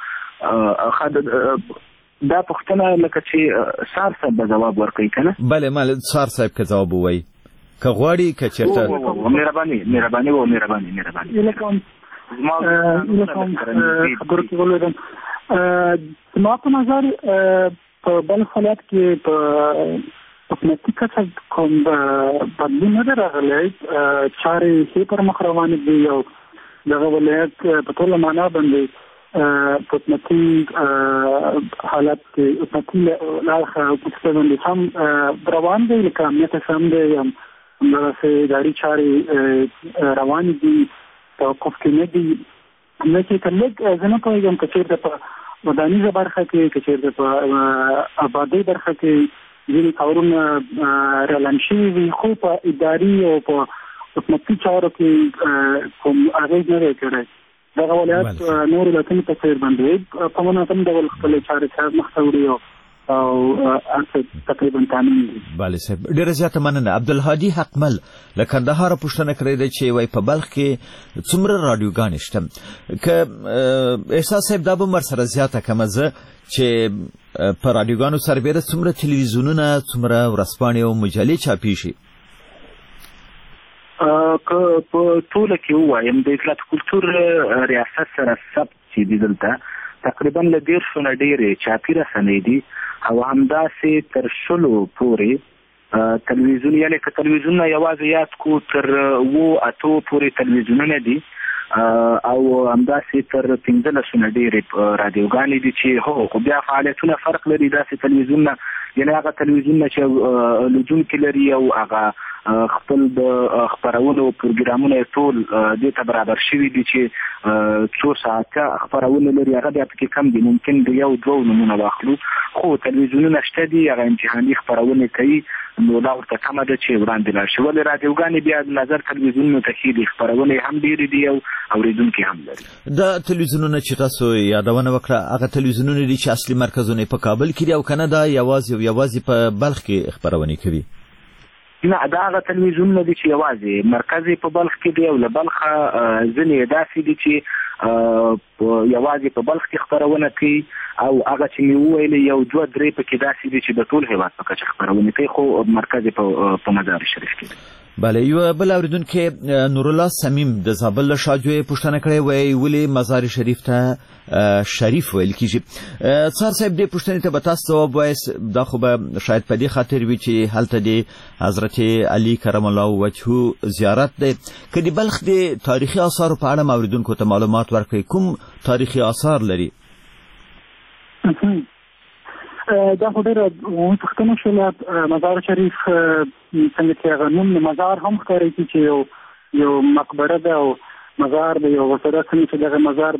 دا پوښتنه لکه چې سار صاحب به ځواب ورکوي که نه؟ بله مال سار صاحب که ځواب ووایي، که غواړي که چېرته مهرباني مهرباني و مهرباني مهرباني هیله کوم خبرو کې ولوېدم. زما په نظر په بلخ ولایت کې په حکومتي کچه کوم بدلون نه دی راغلی، چارې ښې پر مخ روانې دي او دغه ولایت په ټوله معنا باندې په حکومتي حالت کې حکومتي له اړخه باندې هم روان دی، لکه امنیت هم دی، همدغسې اداري چارې روانې دي، توقف کې نه دي. نه چې که لږ زه نه پوهېږم که چېرته په ودانیزه برخه کې، که چېرته په آبادۍ برخه کې ځینې کارونه راعلان شوي وي، خو په اداري او په حکومتي چارو کې کوم اغېز نه دی کړی. دغه ولایت نور ولایتونو په څېر باندې په منظم ډول خپلې چارې سره مخته وړي او هر تقریبا تامین دي. بله صاحب، ډېره زیاته مننه. عبدالهادي حقمل له کندهاره پوښتنه کړې ده چې وایي په بلخ کې څومره راډیوګانې شته؟ که احساس صاحب دا به مر سره زیاته کمه زه چې په راډیوګانو سربېره څومره تلویزیونونه، څومره ورځپاڼې او مجلې چاپېږي؟ که په ټوله کې ووایم د اطلاعات کلتور ریاست سره ثبت چې دي دلته تقریبا له دېرشو نه ډېرې چاپي رسنۍ دي، او همداسې تر شلو پورې تلویزیون، یعنې که تلویزیونونه یوازې یاد کړو تر اوو اتو پورې تلویزیونونه دي، او همداسې تر پنځلسو نه ډېرې راډیوګانې دي چې هو خو بیا فعالیتونه فرق لري. داسې تلویزیونونه یعنې هغه تلویزیونونه چې لوجونکي لري او هغه خپل د خپرونو پروګرامونه ټول دې ته برابر شوي دي چې څو ساعته خپرونه لري، هغه بیا پکې کم دي، ممکن د یو دوو نومونه واخلو، خو تلویزیونونه شته دي هغه امتحاني خپرونې کوي، نو دا ورته کمه ده چې وړاندې لاړ شي. ولې راډیوګانې بیا نظر تلویزیونونو ته ښې دي، خپرونې هم ډېرې دي او اورېدونکي هم لري. دا تلویزیونونه چې تاسو یادونه وکړه، هغه تلویزیونونه دي چې اصلي مرکزونه په کابل کې دي او که نه دا یوازې او یوازې په بلخ کې خپرونې کوي؟ نه، دا هغه تلویزیونونه دي چې یوازې مرکز په بلخ کې دی، او له بلخه ځینې داسې دي چې یوازې په بلخ کې خپرونه کوي او هغه چې مې وویل یو دوه درې پکې داسې دي چې د ټول هېواد په کچه خپرونې کوي، خو مرکز یې په مزار شریف کې. بله، یو بل اوریدونکی نورالله صمیم د زابل له شاجوی پوښتنه کړې وای ولې مزار شریف ته شریف ویل کیږي. څار صاحب دې پوښتنې ته به تاسو ځواب وایاست، دا خو به شاید په دې خاطر وي چې هلته د حضرت علي کرم الله وجهه زیارت دی. که د بلخ د تاریخي آثارو په اړه اوریدونکو ته معلومات ورکړئ، کوم تاریخي آثار لري؟ دا خو ډېره پوښتنه شوله. مزار شریف څنګه چې هغه نوم د مزار هم ښکاري چې یو یو مقبره ده او مزار د یو وسره څنګه چې دغه مزار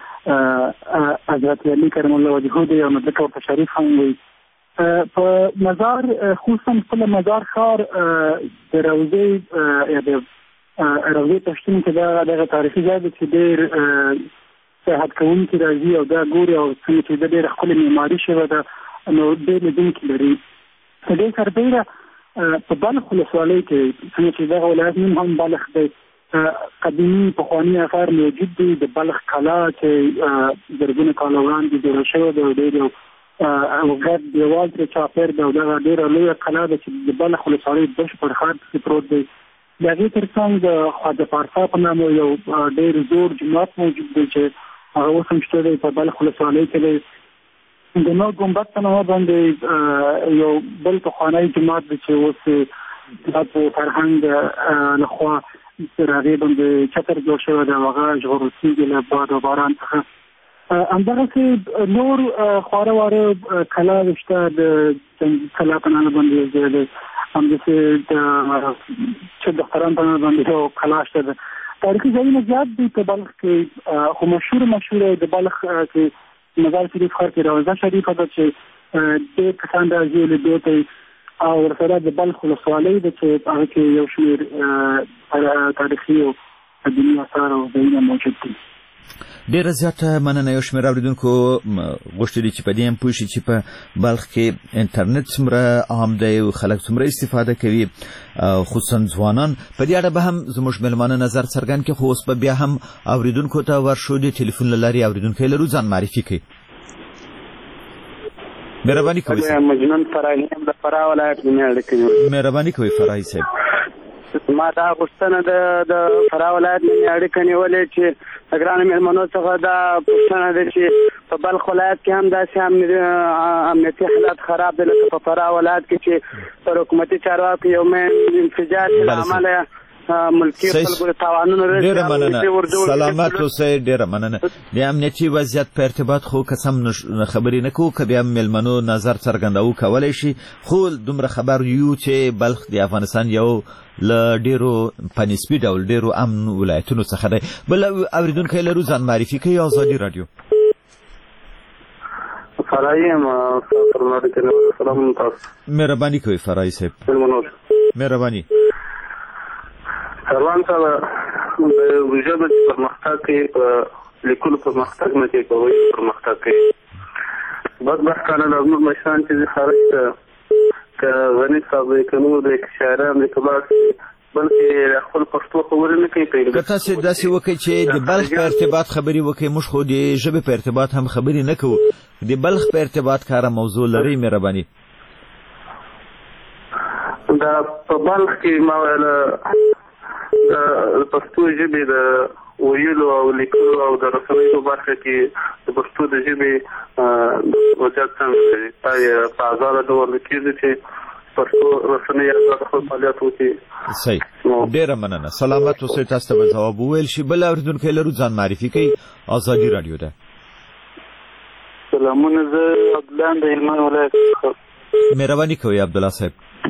د حضرت علي کرم الله وجهه دی او نو ځکه ورته شریف هم وایي. په مزار خصوصا خپله مزار ښار د روضې یا د روضې پښتون کې دغه دغه تاریخي ځای دی چې ډېر سیاحت کوونکي راځي او دا ګوري او څنګه چې دا ډېره ښکلې معماري شوې ده نو ډېر لیدونکي لري. په دې سربیره په بلخ ولسوالۍ کې څنګه چې دغه ولایت نوم هم بلخ دی، قدیمي پخواني اثار موجود دي. د بلخ کلا چې زرګونه کاله وړاندې جوړه شوې ده او ډېر یو ګرد دیوال ترې چاپېر ده او دغه ډېره لویه کلا ده چې د بلخ ولسوالۍ بشپړ ښار پکې پروت دی. د هغې تر څنګ د خواجه پارسا په نامه یو ډېر زوړ جومات موجود دی چې هغه اوس هم شته دی، په بلخ ولسوالۍ کې دی. د نور ګمبد په نامه باندې یو بل پخوانی جومات دی چې اوس دا په فرهنګ لخوا تر هغې باندې چتر جوړ شوی دی او هغه ژغورل کېږي له باد او باران څخه. همدغسې نور خواره واره کلا شته، د جنګي کلا په نامه باندې یو ځای دی. همداسې د چک دختران په نامه باندې یو کلا شته ده. تاریخي ځایونه زیات دي په بلخ کې، خو مشهور مشهور د بلخ کې مزار شریف ښار کې روضه شریفه ده چې ډېر کسان راځي لیدو ته، او ورسره د بلخ ولسوالۍ ده چې هغه کې یو شمېر تاریخي او قدیمي اثار او ځایونه موجود دي. ډیره زیاته مننه. یو شمېر اوریدونکو غوښتي دي چې په دې هم پوه شي چې په بلخ کې انټرنیټ څومره عام دی او خلک څومره استفاده کوي، خصوصا ځوانان. په دې اړه به هم زموږ مېلمانه نظر څرګند کړي، خو اوس به بیا هم اوریدونکو ته ورشو د ټلیفون له لارې اوریدونکی لرو، ځان معرفي کړي. مهرباني کوئ. مجنون فراهي هم د فراه ولایت نه اړیکې. مهرباني کوئ فراهي صاحب. ما دا غوښتنه د د فراه ولایت نه اړیکې نیولې چې ګرانو مېلمنو څخه دا پوښتنه ده چې په بلخ ولایت کې هم داسې امنیتي حالات خراب دي لکه په فراه ولایت کې چې پر حکومتي چارواکو یو مین انفجار له امله ملکي خلکو ته تاوانونه رسېږي. ډېره مننه، سلامت اوسئ. ډېره مننه. د امنیتي وضعیت په ارتباط خو قسم خبرې نه کوو، که بیا مېلمنو نظر څرګندوو کولی شي، خو دومره خبر یو چې بلخ د افغانستان یو له ډېرو په نسبي ډول ډېرو امن ولایتونو څخه دی. بل اورېدونکی لرو، ځان معرفي کوي. ازادي راډیو. فرایي یم. سلام تاسو. مهرباني کوئ فرایي صاحب. مهرباني. سروان صاحب د ژبې پرمختګ کې په لیکلو پرمختګ نه کوي، په وایي پرمختګ کوي. بدبختانه د زموږ مشران چې خارج ته که غني صاحب دی که نور دی که شاعران دی که بس بلکې خپل پښتو خبرې نه کوي. که تاسې داسې وکړئ چې د بلخ په ارتباط خبرې وکړئ، موږ خو د ژبې په ارتباط هم خبرې نه کوو، د بلخ په ارتباط کاره موضوع لرئ. مهرباني. دا په بلخ کې ما ویله د پښتو ژبې د ویلو او لیکلو او د رسنیو په برخه کې د پښتو د ژبې وضعیت څنګه دی؟ آیا په ازاده ډول کېږي چې پښتو رسنۍ ازاده خپل فعالیت وکړي؟ صحیح. ډېره مننه. سلامت اوسئ. تاسو ته به ځواب وویل شي. بل اورېدونکی لرو، ځان معرفي کوي. ازادي راډیو ده. سلامونه. زه عبدالله د هلمند ولایت څخه. مهرباني کوئ عبدالله صاحب.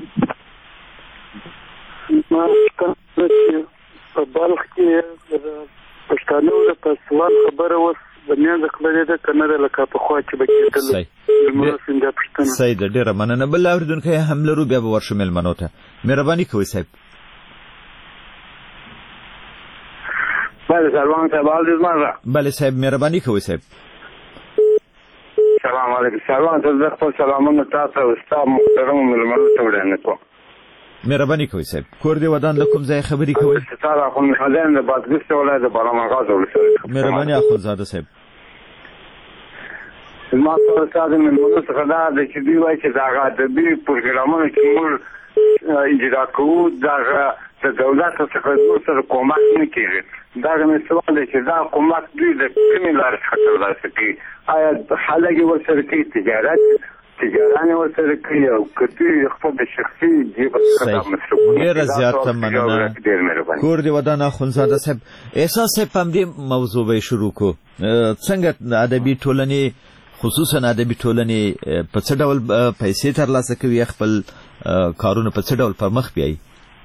په بلخ کې د پښتانو د پاسوال خبره اوس د میانځ خبرې ده که نه ده لکه پخوا چې به کېدل. صحیح ده. ډېره مننه. بل اورېدونکی هم لرو، بیا به ورشو مېلمنو ته. مهرباني کوئ صاحب. بله سلمان صاحب. حال زما. بله صاحب. مهرباني کوئ صاحب. سلام علیکم. سلمان صاحب، زه خپل سلامونه تاسو او ستا محترمو مېلمنو ته وړاندې کوم. مهرباني کوئ صاحب. کور دې ودان له کوم ځای خبرې کوئ؟ ستاره اخوندزاده د بادغیس ولایت د بارامغاز ولسوالۍ. مهرباني اخوندزاده صاحب. ما په تاسو مېلمنو څخه دا د چې دوی وایي چې دا ادبي پروګرامونه چې موږ اجرا کوو دا د دولت څخه زموږ سره کومک نه کېږي. دا مې سوال دی چې دا کومک دوی د کومې لارې څخه ترلاسه کوي؟ آیا خلک یې ورسره کوي تجارت تجاران یې ورسره کوي او که دوی خپل د شخصي جیب څخه دا مصرف کوي؟ ډېره زیاته مننه. کور دې ودان اخندزاده صاحب، احساس صاحب په همدې موضوع به شروع کړو. څنګه ادبي ټولنې خصوصا ادبي ټولنې په څه ډول پیسې ترلاسه کوي، خپل کارونه په څه ډول پر مخ بیایي؟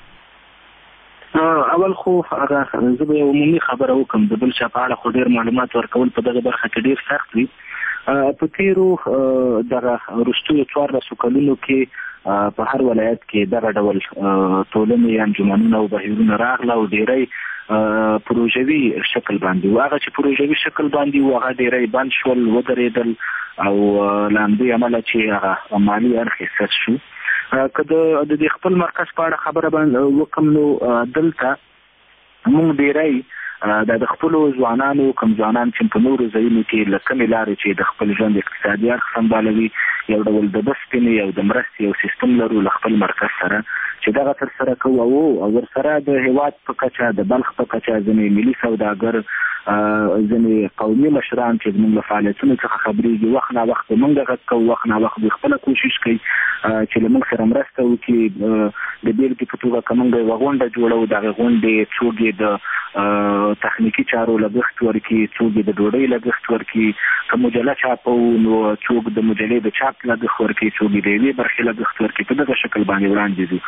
اول خو هغه زه به یو عمومي خبره وکړم، د بل چا په اړه خو ډېر معلومات ورکول په دغه برخه کې ډېر سخت وي. په تېرو دغه وروستیو څوارلسو کلونو کې په هر ولایت کې دغه ډول ټولنې انجمنونه او بهیرونه راغله او ډېری پروژوي شکل باندې و. هغه چې پروژوي شکل باندې و هغه ډېری بند شول، ودرېدل او له همدې امله چې هغه مالي اړخ یې سد شو. که د دې خپل مرکز په اړه خبره باندې وکړم نو دلته موږ ډېری دا د خپلو ځوانانو کوم ځوانان چې په نورو ځایونو کې له کومې لارې چې د خپل ژوند اقتصادي اړخ سمبالوي یو ډول د بسپنې او د مرستې یو سیستم لرو له خپل مرکز سره چې دغه ترسره کوو او ورسره د هېواد په کچه د بلخ په کچه ځینې ملي سوداګر ځینې قومي مشران چې زموږ له فعالیتونو څخه خبرېږي وخت نا وخت موږ غږ کوو، وخت نا وخت دوی خپله کوشش کوي چې له موږ سره مرسته وکړي. د بېلګې په توګه که موږ یوه غونډه جوړوو، دغې غونډې څوک یې د تخنیکي چارو لګښت ورکړي، څوک یې د ډوډۍ لګښت ورکړي، که مجله چاپوو نو څوک د مجلې د چاپ لګښت ورکړي، څوک یې د یوې برخې لګښت ورکړي. په دغه شکل باندې وړاندې ځو.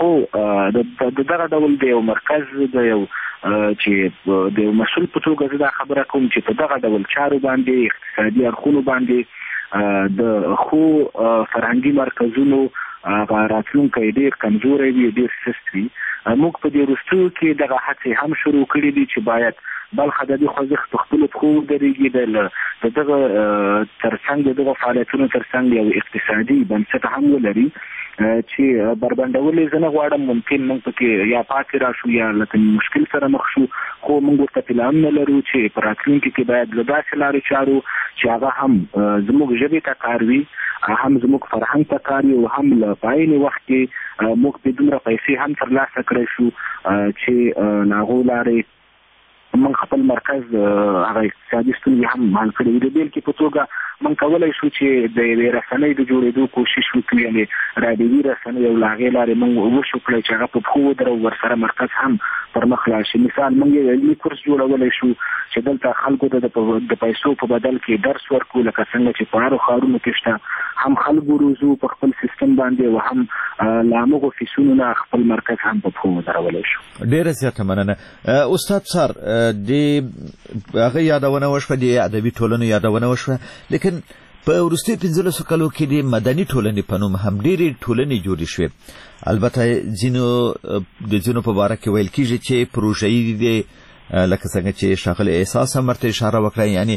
خو د دغه ډول د یو مرکز د یو چې د یو مسؤل په توګه زه دا خبره کوم چې په دغه ډول چارو باندې اقتصادي اړخونو باندې د ښو فرهنګي مرکزونو راتلونکی ډېر کمزوری وي، ډېر سست وي. موږ په دې وروستیو کې دغه هڅې هم شروع کړي دي چې باید بلخ ادبي خوځښت په خپلو پښو ودرېږي، د دغه ترڅنګ د دغه فعالیتونو ترڅنګ یو اقتصادي بنسټ هم ولري چې بربنډول یې زه نه غواړم. ممکن موږ پکې یا پاتې راشو یا لکه مشکل سره مخ شو، خو موږ ورته پلانونه لرو چې په راتلونکي کې باید له داسې لارې چارو چې هغه هم زموږ ژبې ته کار وي، هم زموږ فرهنګ ته کار وي او هم له په عین وخت کې موږ پرې دومره پیسې هم ترلاسه کړی شو چې له هغو لارې موږ خپل مرکز هغه اقتصادي ستونزې هم حل کړي وي. د بېلګې په توګه موږ کولی شو چې د یوې رسنۍ د جوړېدو کوشش وکړو، یعنې راډیوي رسنۍ او له هغې لارې موږ وشو کړی چې هغه په پښو ودرو، ورسره مرکز هم پر مخ لاړ شي. مثال موږ یو علمي کورس جوړولی شو چې دلته خلکو ته د پیسو په بدل کې درس ورکړو، لکه څنګه چې په هرو ښارونو کې شته. هم خلک وروزو په خپل سیستم باندې او هم له همغو فیسونو نه خپل مرکز هم په پښو ودرولی شو. ډېره زیاته مننه. استاد سار، د هغه یادونه وشوه، د ادبي ټولنو یادونه وشوه، لیکن په وروستیو پنځلسو کلو کې د مدني ټولنې په نوم هم ډېرې ټولنې جوړې شوې. البته ځینو د ځینو په باره کې ویل کېږي چې پروژه‌یي دي، لکه څنګه چې ښاغلي احساس هم ورته اشاره وکړه، یعنی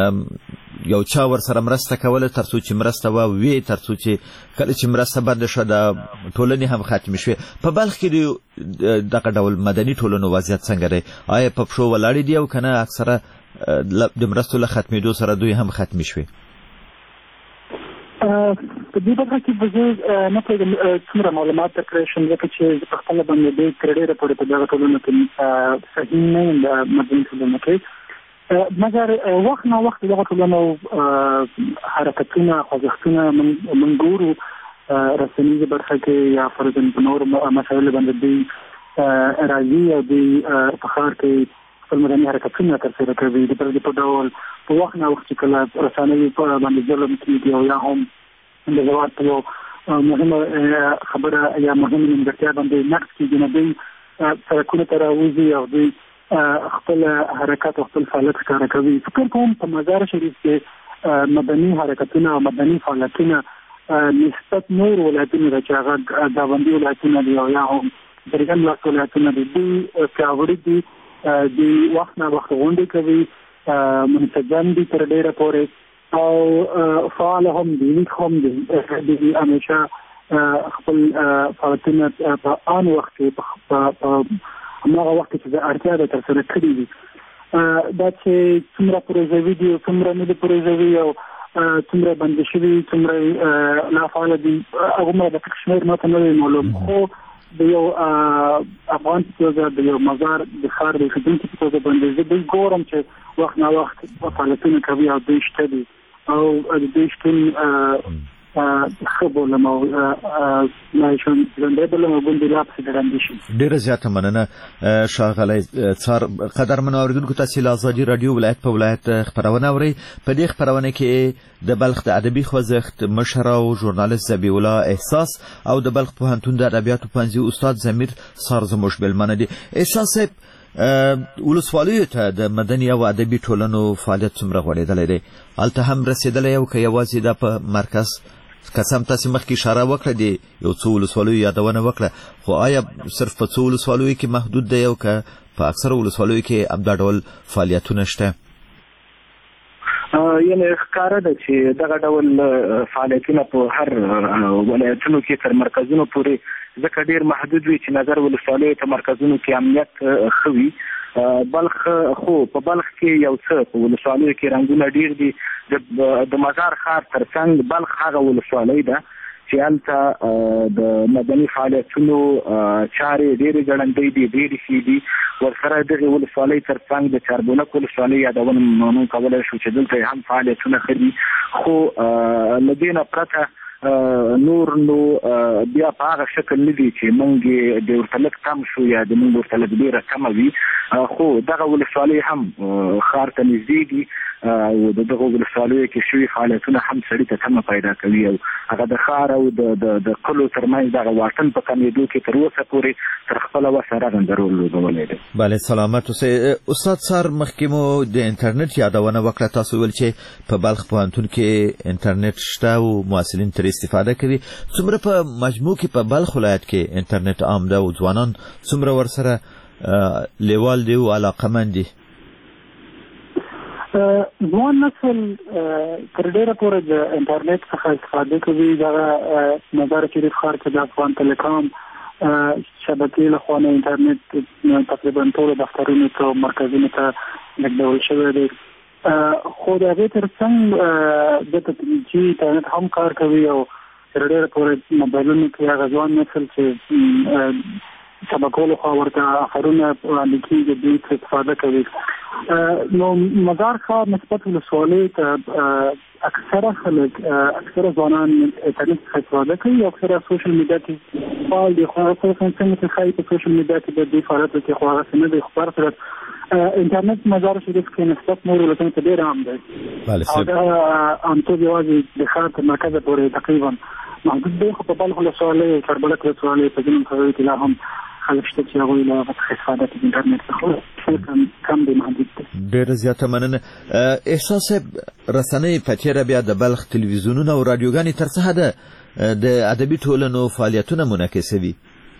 یو چا ورسره مرسته کوله تر څو چې مرسته ووي، تر څو چې کله چې مرسته بنده شوه د ټولنې هم ختمې شوې. په بلخ کې دغه ډول مدني ټولنو وضعیت څنګه دی؟ آیا په پښو ولاړې دي او که نه اکثره د مرستو له ختمېدو سره دوی هم ختمې شوې؟ په دې برخه کې به زه نه پوهېږم څومره معلومات درکړی شم، ځکه چې زه په خپله باندې ډېر تر ډېره پورې په دغه ټولنو کې صحیح نه یم د مدني ټولنو کې، مګر وخت نا وخت دغه ټولنو حرکتونه خوځښتونه موږ ګورو رسنیزه برخه کې یا فرضاً په نورو مسایلو باندې دوی راځي او دوی په ښار کې خپل مدني حرکتونه ترسره کوي. د بېلګې په ډول په وخت نا وخت چې کله رسنیو باندې ظلم کېږي او یا هم د هېواد په یو مهمه خبره یا مهمه نیمګړتیا باندې نقد کېږي، نو دوی سړکونو ته راوځي او دوی خپل حرکت او خپل فعالیت ښکاره کوي. فکر کوم په مزار شریف کې مدني حرکتونه او مدني فعالیتونه نسبت نور ولایتونو ته چې هغه ګاونډي ولایتونه دي او یا هم درېیم لاس ولایتونه دي، دوی پیاوړي دي، دوی وخت نه وخت غونډې کوي، منسجم دي تر ډېره پورې او فعال هم دي، لیک هم دي. دوی همیشه خپل فعالیتونه په آن وخت کې په هماغه وخت کې چې اړتیا ده ترسره کړي دي. دا چې څومره پروژوي دي او څومره نه دي پروژوي او څومره بندي شوي څومره نافعاله دي هغومره د کشمیر ماته نه وي معلوم خو د یو افغان په توګه د یو مزار د ښار د ښځینکي په توګه باندې زه دوی ګورم چې وخت نه وخت فعالیتونه کوي او دوی شته دي او د دوی شتون ښه بولم او نایشون ژوندی بولم او ګوندې لا پسې ګړندي شي. ډېره زیاته مننه ښاغلی څار. قدرمنو اورېدونکو تاسې له ازادي راډیو ولایت په ولایت خپرونه اورئ. په دې خپرونه کې د بلخ د ادبي خوځښت مشر او ژورنالیست ذبیح الله احساس او د بلخ پوهنتون د ادبیاتو پوهنځي استاد ضمیر سار زموږ مېلمانه دي. احساس صاحب ولسوالیو ته د مدني او ادبي ټولنو فعالیت څومره غوړېدلی دی؟ هلته هم رسېدلی او که یوازې دا په مرکز قسم تاسې مخکې اشاره وکړه د یو څو ولسوالیو یادونه وکړه خو آیا صرف په څو ولسوالیو کې محدود دی او که په اکثره ولسوالیو کې همدا ډول فعالیتونه شته؟ یعنې ښکاره ده چې دغه ډول فعالیتونه په هر ولایتونو کې تر مرکزونو پورې ځکه ډېر محدود وي چې نظر ولسوالیو ته مرکزونو کې امنیت ښه وي. بلخ خو په بلخ کې یو څه په ولسوالیو کې رنګونه ډېر دي. د مزار ښار تر څنګ بلخ هغه ولسوالۍ ده چې هلته د مدني فعالیتونو چارې ډېرې ګړندۍ دي ډېرې ښې دي. ورسره دغې ولسوالۍ تر څنګ د چاربونک ولسوالۍ یادونه مونږ کولی شو چې دلته هم فعالیتونه ښه دي خو له دې نه پرته نور نو بیا په هغه شکل نه دي چې موږ د ورته لږ کم شو یا د موږ ورته لږ ډېره کمه وي خو دغه ولسوالۍ هم ښار ته نږدې دي او د دغو ولسوالیو کې شوي فعالیتونه هم سړي ته تمه پیدا کوي او هغه د ښار او د کلو ترمنځ دغه واټن په کمېدو کې تر اوسه پورې تر خپله وسه رغنده رول لوبولی دی. بله سلامت اوسئ. استاد سار مخکې مو د انټرنیټ یادونه وکړه. تاسو ویل چې په بلخ پوهنتون کې انټرنیټ شته او محصلین ترې استفاده کوي. څومره په مجموع کې په بلخ ولایت کې انټرنیټ عام ده او ځوانان څومره ورسره لیوال دي او علاقمند دي؟ ځوان نسل تر ډېره پورې د انټرنیټ څخه استفاده کوي. دغه مزار شریف ښار کې د افغان ټیلیکام شبکې له خوا نه انټرنیټ تقریبا ټولو دفترونو ته او مرکزونو ته لېږدول شوی دی خو د هغې تر څنګ دلته چې انټرنیټ هم کار کوي او تر ډېره پورې موبایلونو کې هغه ځوان نسل چې شبکو له خوا ورته آفرونه وړاندې کېږي دوی ترې استفاده کوي. نو مزار ښار نسبت ولسوالۍ ته اکثره خلک اکثره ځوانان انټرنیټ څخه استفاده کوي او اکثره سوشل میډیا کې فعال دي خو هغه څنګه چې ښایي په سوشل میډیا کې د دوی فعالیت وکړي خو هغسې نه دی خو په هر صورت انټرنیټ مزار شریف کې نسبت نورو ولایتونو ته ډېر عام دی او دا عامتوب یوازې د ښار تر مرکزه پورې تقریبا محدود دی خو په بلخ ولسوالۍ او چاربلک ولسوالۍ په ځینو هغوی کې لا هم خلک شته چې هغوی له هغه څخه استفاده کوي د انټرنیټ څخه کم دی محدود دی. ډېره زیاته مننه. احساس صاحب رسنۍ په تېره بیا د بلخ تلویزیونونه او راډیوګانې تر څه حده د ادبي ټولنو فعالیتونه منعکسوي؟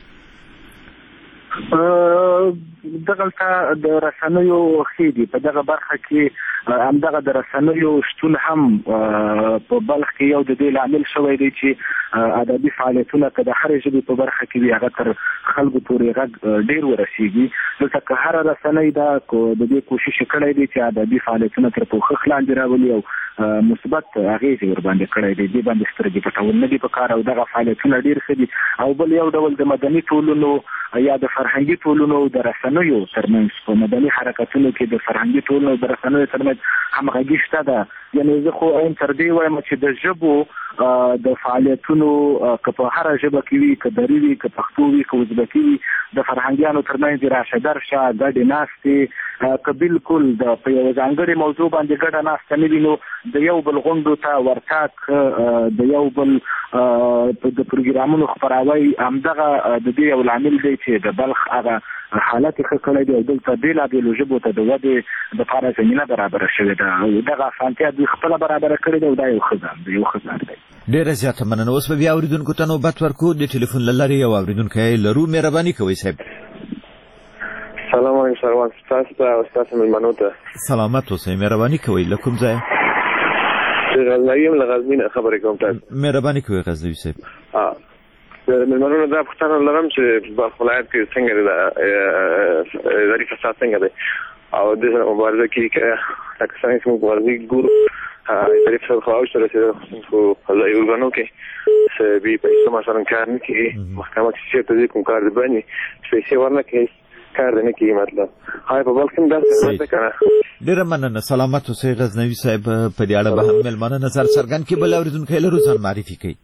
دغلته د رسنیو ښې دي په دغه برخه کې همدغه د رسنیو شتون هم په بلخ کې یو د دې لامل شوی دی چې ادبي فعالیتونه که د هرې ژبې په برخه کې وي هغه تر خلکو پورې غږ ډېر ورسېږي. دلته که هره رسنۍ ده د دې کوشش کړی دی چې ادبي فعالیتونه تر پوښښ لاندې راولي او مثبت اغېزې ورباندې کړی دی دې باندې سترګې پټول نه دي په کار او دغه فعالیتونه ډېر ښه دي. او بل یو ډول د مدني ټولنو یا د فرهنګي ټولنو د رسنیو ترمنځ په مدني حرکتونو کې د فرهنګي ټولنو د رسنیو ترمنځ همغږي شته ده. یعنې زه خو عین تر دې وایم چې د ژبو د فعالیتونو که په هره ژبه کې وي که دري وي که پښتو وي که ازبکي وي د فرهنګیانو ترمنځ راشه درشه ګډې ناستې که بالکل د په یوه ځانګړې موضوع باندې ګډه ناسته نه وي نو د یو بل غونډو ته ورتګ د یو بل د پروګرامونو خپراوی همدغه د دې یو لامل دی چې د بلخ هغه حالت ښه کړی دی او دلته بېلابېلو ژبو ته د ودې دپاره زمینه برابره شوې ده او دغه اسانتیا دوی خپله برابره کړې ده او دا یو ښه ځان دی یو ښه ځان دی. ډېره زیاته مننه. اوس به بیا اورېدونکو ته نوبت ورکړو. د ټلیفون له لارې یو اورېدونکی لرو. مهرباني کوئ صاحب. سلام علیکم سروان ستاسو ته او ستاسو مېلمنو ته سلامت اوسئ. مهرباني کوئ. له کوم ځایه؟ غزنوي یم له غزني نه خبرې کوم تاسو. مهرباني کوئ غزنوي صاحب. د مېلمنو دا پوښتنه لرم چې بلخ ولایت کې څنګه دی اداري فساد څنګه دی او د مبارزه کې لکه څنګه چې مبارزه ګورو شریف صاحب خو اوج ته رسېدل خو قضایي ارګانو کې څه بي پیسې مثلا کار نه کوي محکمه کې چېرته دی کوم کار دی باندې پیسې ورنه کوي کار نه کوي مطلب هاي په بل کوم داسې کنه ډېره مننه سلامت اوسئ غزنوي صاحب په دې اړه به هم مېلمانه نظر څرګند کړي بل اورېدونکی لرو ځان معرفي کوي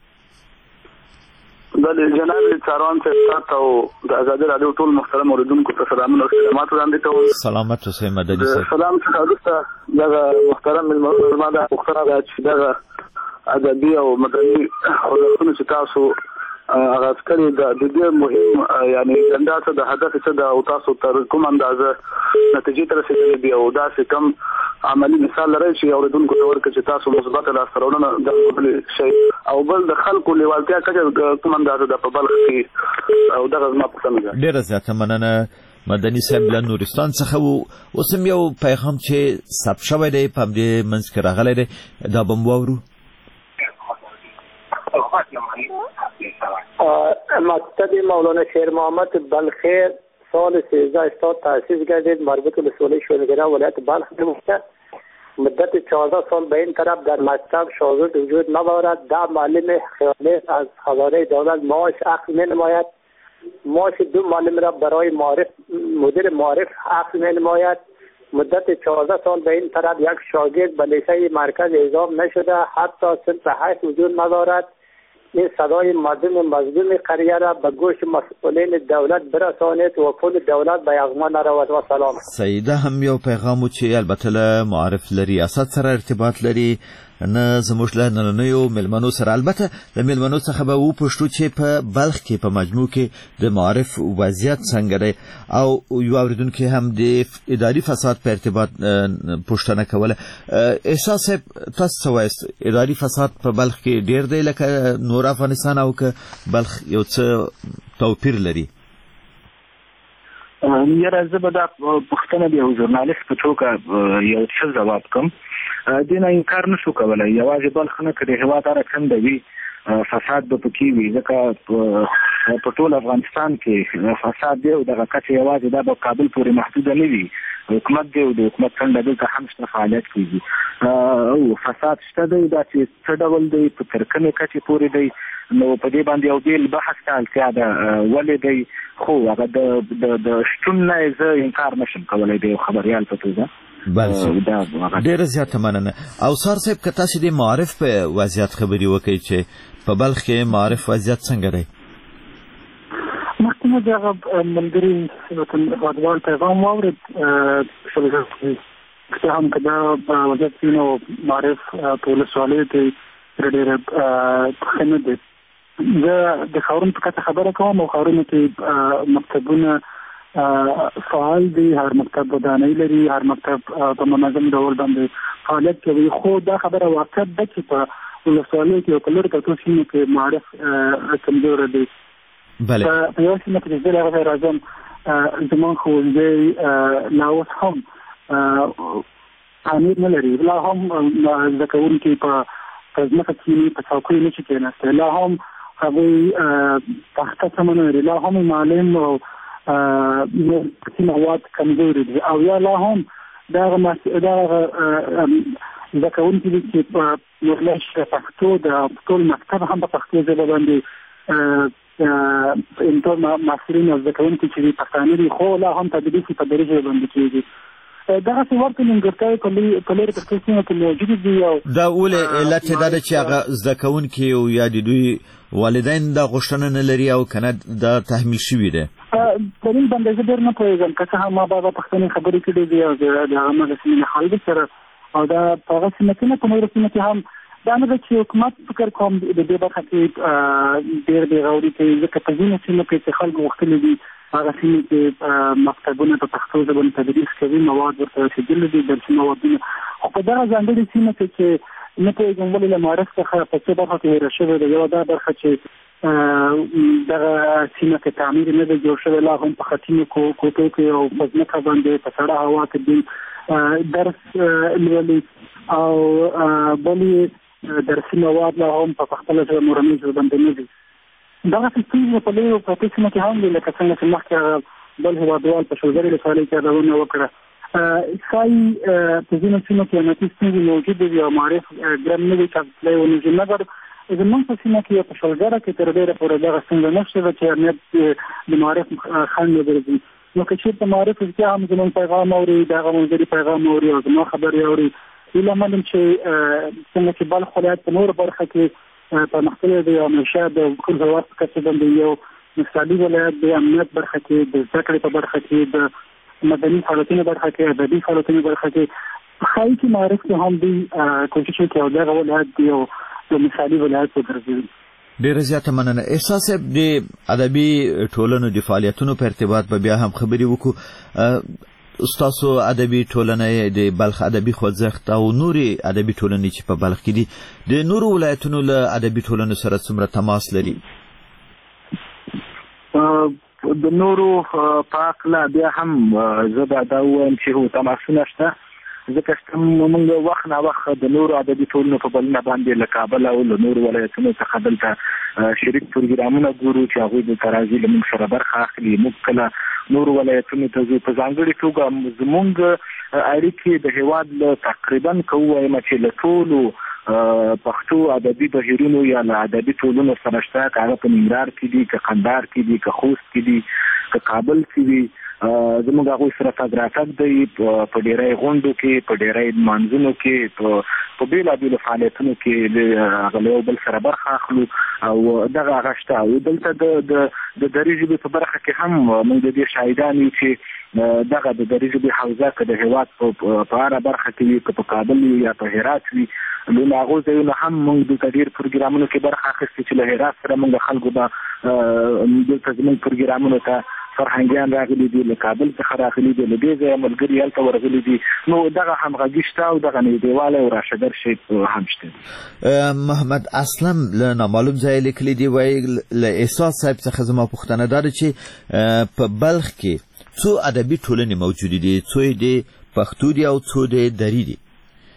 بله جناب څاروان صاحب او د ازادي راډیو ټول محترم اوریدونکو ته سلامونه او خدمات وړاندې کوم. سلامت اوسئ مدني صاحب. سلام څخه وروسته دغه محترم مېلمانه ما دا پوښتنه ده چې دغه ادبي او مدني خوځښتونه چې تاسو هغه کړي د دې مهم یعنی اجنډا څه د هدف څه د او تاسو تر کوم اندازه نتیجې ته رسیدلي دي او دا څه کم عملی مثال لري چې اوریدونکو ته ورکړي چې تاسو مثبت لاسترونه د بل شي او بل د خلکو لیوالتیا کچه کوم اندازه د په بلخ کې او دغه ما پوښتنه ده. ډیره زیاته مننه مدني صاحب له نورستان څخه وو اوس هم یو پیغام چې ثبت شوی دی په همدې منځ کې راغلی دی دا به مو واورو. مکتب مولانا شیر محمد بلخیر سال سیزده هشتاد تأسیس گردید مربوط به سوله شورگره ولایت بلخ نموده مدت چهارده سال به این طرف در مکتب شاگرد وجود ندارد. ده معلم خیالی از خزانه دولت معاش اخذ می نماید. معاش دو معلم را برای معرف مدیر معرف اخذ می نماید. مدت چهارده سال به این طرف یک شاگرد به لیسه مرکز اعزام نشده حتی صنف هشت وجود ندارد. این صدای مردم مظلوم قریه را به گوش مسئولین دولت برسانید و پول دولت به یغما نرود و سلام. سیده هم یو پیغامو چې البته له معارف له ریاست سره ارتباط لري نه زموږ له نننیو مېلمنو سره البته د مېلمنو څخه به وپوښتو چې په بلخ کې په مجموع کې د معارف وضعیت څنګه دی او یو اورېدونکي هم د اداري فساد په ارتباط پوښتنه کوله. احساس صاحب تاسو څه وایاست اداري فساد په بلخ کې ډېر دی لکه نور افغانستان او که بلخ یو څه توپیر لري؟ یاره زه به دا پوښتنه د یو ژورنالست په توګه یو څه ځواب کوم. دې نه انکار نشو کولی یوازې بلخ نه که د هېواد هره کنده وي فساد به پکې وي ځکه په ټول افغانستان کې فساد دی او دغه کچه یوازې دا به کابل پورې محدوده نه وي. حکومت دی او د حکومت څنډه دلته هم شته فعالیت کېږي او فساد شته دی دا چې څه ډول دی په تر کومې کچې پورې دی نو په دې باندې یو بېل بحث ته اړتیا ده ولې دی خو هغه د شتون نه زه انکار نشم کولی د یو خبریال په توګه. ډېره زیاته مننه. او سار صاحب که تاسې د معارف په وضعیت خبرې وکړئ چې په بلخ کې معارف وضعیت څنګه دی؟ مخکې مو د هغه ملګري وطنوال پیغام واورېد چې هم که دا وضعیت وي نو معارف په ولسوالیو کې ډېره ښه نه دی. زه د ښارونو په کچه خبره کوم او ښارونو کې مکتبونه فعال دي هر مکتب ودانۍ لري هر مکتب په منظم ډول باندې فعالیت کوي خو دا خبره واقع ده چې په ولسوالیو کې او په لرې پرتو سیمو کې معارف کمزوره دی. په یوه سیمه کې چې زه له هغه راځم زموږ ښوونځی لا اوس هم تعمیر نه لري لا هم زده کوونکي په ځمکه کښېني په څوکیو نه شي کښېناستی لا هم هغوی تخته سمه نه لري لا هم معلم او کسي مواد کمزوري دي او یا لا هم دغه زده کوونکي دي چې په لومړی پښتو د ټول مکتب هم په پښتو ژبه باندې ټول محصلین او زده کوونکي چې دي پښتانه دي خو لا هم تدریس په دري ژبه باندې کېږي. دغسې ورته نیمګړتیاوې په لرې پرتو سیمو کې موجودې دي. دا ولې علت یې دا ده چې هغه زده کوونکي او یا د دوی والدین دا غوښتنه نه لري او که نه دا تحمیل شوي دی؟ په دې باندې زه ډېر نه پوهېږم که څه هم ما به پښتنې خبرې کړې دي او د همغه سیمې له خلکو سره او دا په هغه سیمه کې نه په نورو سیمه کې هم دا نه ده چې حکومت فکر کوم د دې برخه کې ډېر بېغوري کوي ځکه په ځینو سیمو کې چې خلکو غوښتلي دي هغه سیمې کې مکتبونه په پښتو ژبه تدریس کوي مواد ورته رسېدلي دي درسي موادونه خو په دغه ځانګړې سیمه کې چې نه پوهېږم ولې له معارف څخه په څه برخه کې هېره شوې ده یوه دا برخه چې دغه سیمه کې تعمیر نه دی جوړ شوی لا هم په خټینو کوټو کې او په ځمکه باندې په سړه هوا کې دوی درس لولي او بلې درسي مواد لا هم په خپله ژبه مورنۍ ژبه باندې نه دي. دغسې ستونزې په لرې پرتو سیمو کې هم دي لکه څنګه چې مخکې بل هېوادوال په شوګرې ولسوالۍ کې یادونه وکړه ښایي په ځینو سیمو کې امنیتي ستونزې موجودې وي او معارف ګرم نه وي چاپلوسي ونیسي، مګر زموږ په سیمه کې په شلګره کې تر ډېره پورې دغه ستونزه نشته چې امنیت د معارف خنډ وګرځي. نو که چېرته معارف رښتیا هم زموږ پیغام اوري، د هغه منظري پیغام اوري او زما خبرې اوري، هیله منم چې څنګه چې بلخ ولایت په نورو برخه کې پرمختللی دی او همېشه د کل هېواد په کچه باندې یو مثالي ولایت د امنیت برخه کې، د زده کړې په برخه کې، د مدني فعالیتونو برخه کې، ادبي فعالیتونو برخه کې ښایي چې معارف کې هم دوی کوشش وکړي او دغه ولایت دی او د مثالي ولایت وګرځوي. ډېره زیاته مننه. احساس صاحب، د ادبي ټولنو د فعالیتونو په ارتباط به بیا هم خبرې وکړو. ستاسو ادبي ټولنه د بلخ ادبي خوځښت او نورې ادبي ټولنې چې په بلخ کې دي د نورو ولایتونو له ادبي ټولنو سره څومره تماس لري؟ د نورو په هکله بیا هم زه به دا ووایم چې هو تماسونه شته، ځکه چې موږ وخت نه وخت د نورو ادبي ټولنو په بلنه باندې له کابل او له نورو ولایتونو څخه دلته شریک پروګرامونه ګورو چې هغوی دلته راځي، له موږ سره برخه اخلي. موږ کله نورو ولایتونو ته ځو. په ځانګړې توګه زموږ اړیکې د هېواد له تقریبا که ووایم چې له ټولو پښتو ادبي بهیرونو یا له ادبي ټولنو سره شته، که هغه په ننګرهار کې دي، که قندهار کې دي، که خوست کې دي، که کابل کې وي. زموږ هغوی سره تګ راتګ دی په ډېری غونډو کې، په ډېری لمانځونو کې، په بېلابېلو فعالیتونو کې هغه له یو بل سره برخه اخلو او دغه هغه شته. او دلته د دري ژبې په برخه کې هم موږ د دې شاهدان یو چې دغه د دري ژبې حوزه که د هېواد په هره برخه کې وي، که په کابل وي یا په هرات وي، نو له هغو ځایونو هم موږ دلته ډېر پروګرامونو کې برخه اخیستې چې له هرات سره موږ خلکو به دلته زموږ پروګرامونو ته فرهنګیان راغلي دي، له کابل څخه راغلي دي، له دې ځایه ملګري هلته ورغلي دي. نو دغه همغږي شته او دغه نږدېوالی او راشدرشي هم شته. محمد اسلم له نامعلوم ځایه لیکلي دي، وایي له احساس صاحب څخه زما پوښتنه دا ده چې په بلخ کې څو ادبي ټولنې موجودې دي، څو یې د پښتو دي او څو د دري دي؟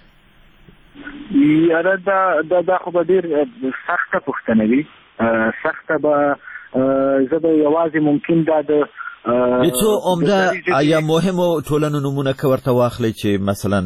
یاره دا دا خو به ډېر سخته پوښتنه وي، سخته به زه به یوازې ممکن دا د د څو عمده یا مهمو ټولنو نومونه که ورته واخلئ چې مثلا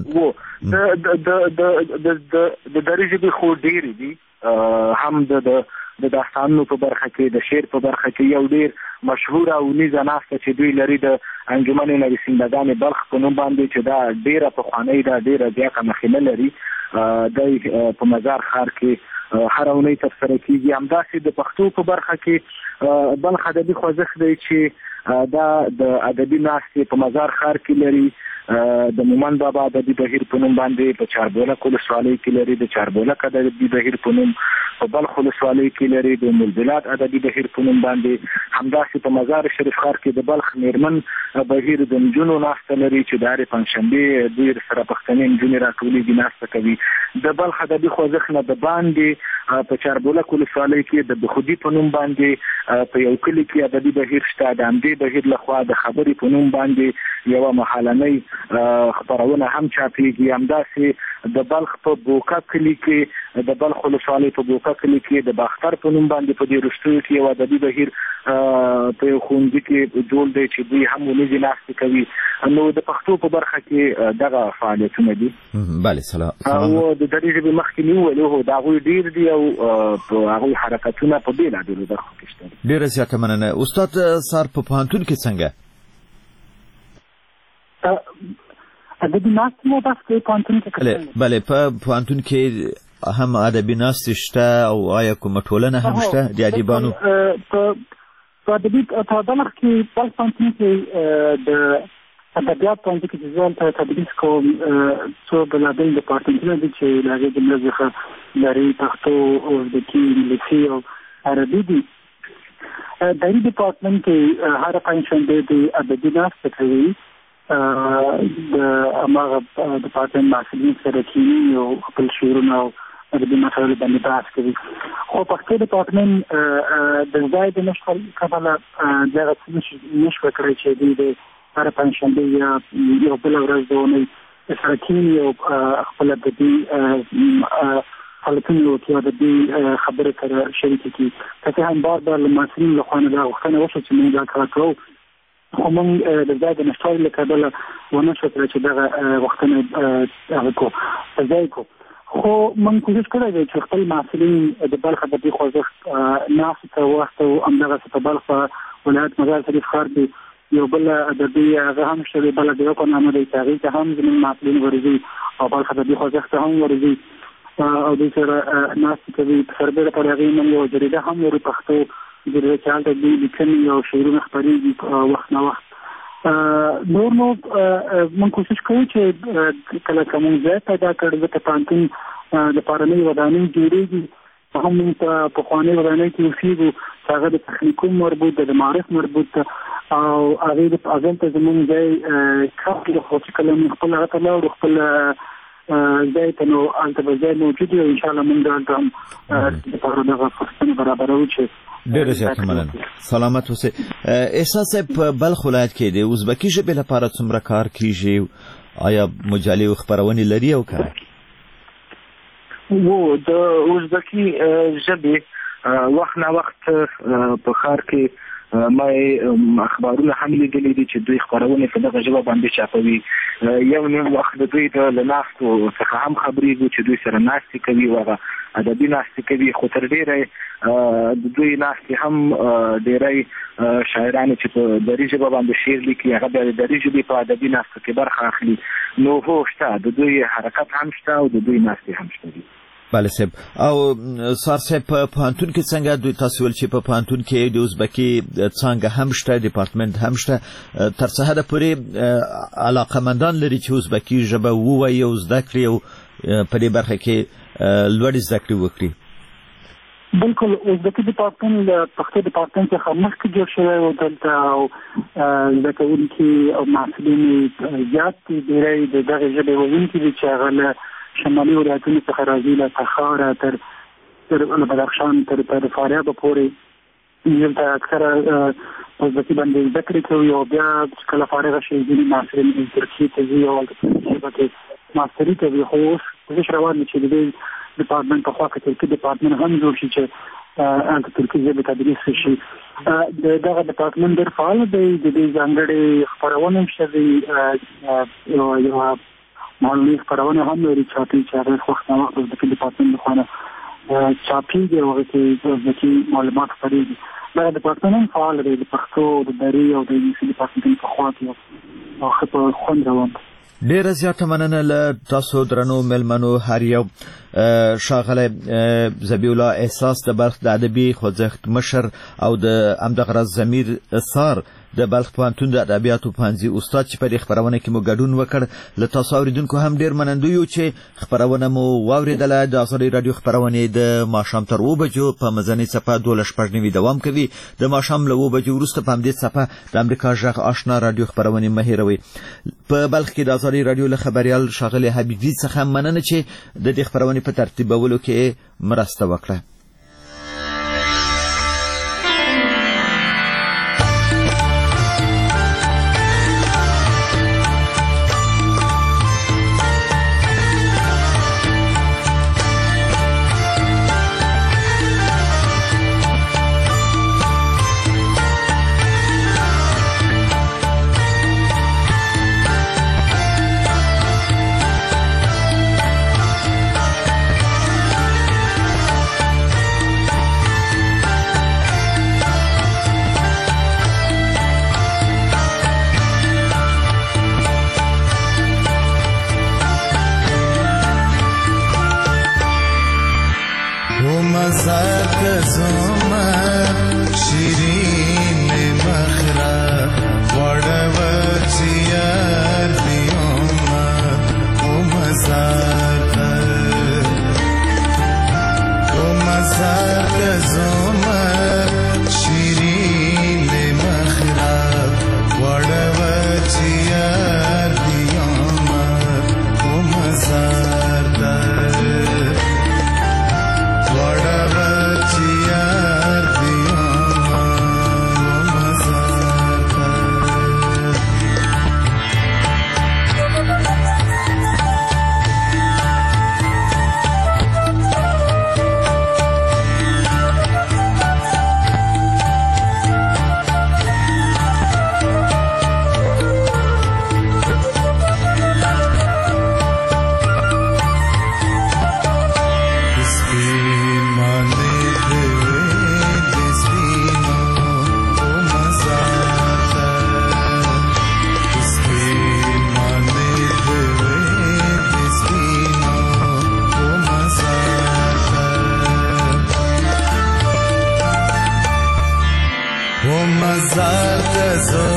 د دري ژبې خو ډېرې دي، هم د داستانونو په برخه کې، د شعر په برخه کې یو ډېر مشهوره او نیزه ناسته چې دوی لري د انجمن نویسندګانې بلخ په نوم باندې، چې دا ډېره پخوانۍ ده، ډېره زیاته مخینه لري. دی په مزار ښار کې هره اونۍ ترسره کېږي. همداسې د پښتو په برخه کې بلخ ادبي خوځښت دی چې دا د ادبي ناستې په مزار ښار کې لري، د مومند بابا ادبي بهیر په نوم باندې په چاربولک ولسوالۍ کې لري، د چاربولک ادبي بهیر په نوم په بلخ ولسوالۍ کې لري، د ملبلات ادبي بهیر په نوم باندې. همداسې په مزار شریف ښار کې د بلخ میرمن بهیر د نجونو ناسته لري چې د هرې پنجشنبې دوی سره پښتنې نجونې راټولېږي، ناسته کوي. د بلخ ادبي خوځښت نه د باندې په چاربولک ولسوالۍ کې د بخودي په نوم باندې په یو کلي کې ادبي بهیر شته. د همدې بهیر لخوا د خبرې په نوم باندې یوه محالنۍ خپرونه هم چاپېږي. همداسې د بلخ په بوکا کلي کې، د بلخ ولسوالۍ په بوکا کلي کې د باختر په نوم باندې په دې وروستیو کې یو ادبي بهیر په یو ښوونځي کې جوړ دی چې دوی هم ونیزې ناستې کوي. نو د پښتو په برخه کې دغه فعالیتونه دي. بله سلام. او د دري ژبې مخکې مې وویل د هغوی ډېر دي او هغوی حرکتونه په بېلابېلو برخو کې شته. ډېره زیاته مننه. استاد سار په پوهنتون کې څنګه؟ ادبي ناستې مو بس په پوهنتون کې؟ بله، په پوهنتون کې هم ادبي ناستې شته او آیا کومه ټولنه هم شته د ادیبانو؟ په ادبي په بلخ کې بلخ پوهنتون کې د ادبیات پوهنځي کې چې زه هلته تدریس کوم څو بېلابېل ډپارټمنټونه دي چې له هغې جمله څخه دري، پښتو، ازبکي، انګلیسي او عربي دي. دري ډپارټمنټ کې هره پنجشنبې د ادبي ناستې کوي، د هماغه ډپارټمنټ محصلین سره کښېني او خپل شعرونه او ادبي مسایلو باندې بحث کوي. خو پښتو ډپارټمنټ د ځای د نشتون کبله دغه څه نشوه کړی چې دوی د هره پنجشنبې یا یو بله ورځ د اونۍ سره کښېني او خپل ادبي فعالیتونه وکړي، ادبي خبرې سره شریکې کړي. که څه هم بار بار له محصلینو لخوا نه دا غوښتنه وشوه چې موږ دا کار کوو، خو موږ د ځای د نشتوالي له کبله ونه شو کړی چې دغه وختونه هغه کو په ځای کو. خو موږ کوشش کړی دی چې خپل محصلین د بلخ ادبي خوځښت ناستو ته واستو. همدغسې په بلخ په ولایت مزار شریف ښار کې یو بل ادبي هغه هم شته دی، بله ډیوه په نامه دی، چې هغې ته هم زموږ محصلین ورځي او بلخ ادبي خوځښت ته هم ورځي او دوی سره ناستې کوي. په سربېره پر هغې موږ یوه جریده هم لرو پښتو جریده چې هلته دوی لیکنې او شعرونه خپرېږي وخت نه وخت. نور نو موږ کوشش کوو چې کله که موږ ځای پیدا کړ ځکه پوهنتون دپاره نوې ودانۍ جوړېږي، هم موږ په پخوانۍ ودانۍ کې اوسېږو چې هغه د تخنیکوم مربوط ده، د معارف مربوط ده او هغې هلته زموږ ځای کم دی. خو چې کله موږ خپل هغه ته لاړو خپل ځای ته نو هلته به ځای موجود وي او انشاءالله موږ دلته هم دپاره دغه فرصتونه برابروو چې ډېره زیاته مننه. سلامت اوسئ. احساس صاحب په بلخ ولایت کې د ازبکي ژبې لپاره څومره کار کیږي؟ آیا مجلې او خپرونې لري او که و د ازبکي ژبې وخت نه وخت په ښار کې ما اخبارونه هم لیدلي دي چې دوی خپرونې په دغه ژبه باندې چاپوي. یو نیم وخت د دوی د له ناستو څخه هم خبرېږو چې دوی سره ناستې کوي او هغه ادبي ناستې کوي. خو تر ډېره د دوی ناستې هم ډېری شاعرانو چې په دري ژبه باندې شعر لیکي هغه بیا د دري ژبې په ادبي ناستو کې برخه اخلي. نو هو شته، د دوی حرکت هم شته او د دوی ناستې هم شته دي. بله صاحب. او سار صاحب په پوهنتون کې څنګه دوی تاسو ویل چې په پوهنتون کې د ازبکي څانګه هم شته، ډیپارټمنټ هم شته، تر څه حده پورې علاقمندان لري چې ازبکي ژبه ووایي او زده کړي او په دې برخه کې لوړې زده کړې وکړي؟ بالکل. ازبکي ډیپارټمنټ له پښتو ډیپارټمنټ څخه مخکې جوړ شوی و. دلته او زده کوونکي او محصلین زیات دي. ډېری د دغې ژبې ویونکي دي چې هغه له شمالي ولایتونو څخه راځي، له تخاره تر تر بدخشان تر تر فاریاب پورې دلته اکثره ازبکي باندې زده کړې کوي او بیا کله فارغه شي ځینې محصلین ترکیې ته ځي او هلته په ژبه کې ماستري کوي. خو اوس کوشش روان دی چې د دې ډیپارټمنټ په خوا کې ترکي ډیپارټمنټ هم جوړ شي چې هلته ترکي ژبې تدریس شي. د دغه ډیپارټمنټ ډېر فعال دی. د دې ځانګړې خپرونه هم شته دي، یوه معلومي خپرونه هم لري چاپي چې هغه وخت نه وخت ازبکي ډیپارټمنټ لخوا نه چاپېږي او هغه کې ازبکي معلومات خپرېږي. دغه ډیپارټمنټ هم فعال دی د پښتو د دري او د انګلیسي ډیپارټمنټ په خوا کې او ښه په خوند روان دی. ډېره زیاته مننه له تاسو درنو مېلمنو هر یو. ښاغلی ذبیح الله احساس د بلخ د ادبي خوځښت مشر او د همدغه راز ضمیر سار د بلخ پوهنتون د ادبیاتو پوهنځي استاد چې په دې خپرونه کې مو ګډون وکړ. له تاسو اورېدونکو هم ډېر منندوی یو چې خپرونه مو واورېدله. د ازادۍ راډیو خپرونې د ماښام تر اوه بجو په مزنۍ څپه دولس شپږ نوي دوام کوي. د ماښام له اوه بجو وروسته په همدې څپه د امریکا غږ آشنا راډیو خپرونې مه هېروئ. په بلخ کې د ازادۍ راډیو له خبریال ښاغلي حبیبي څخه مننه چې د دې خپرونې په ترتیبولو کې مرسته وکړه. मज़ा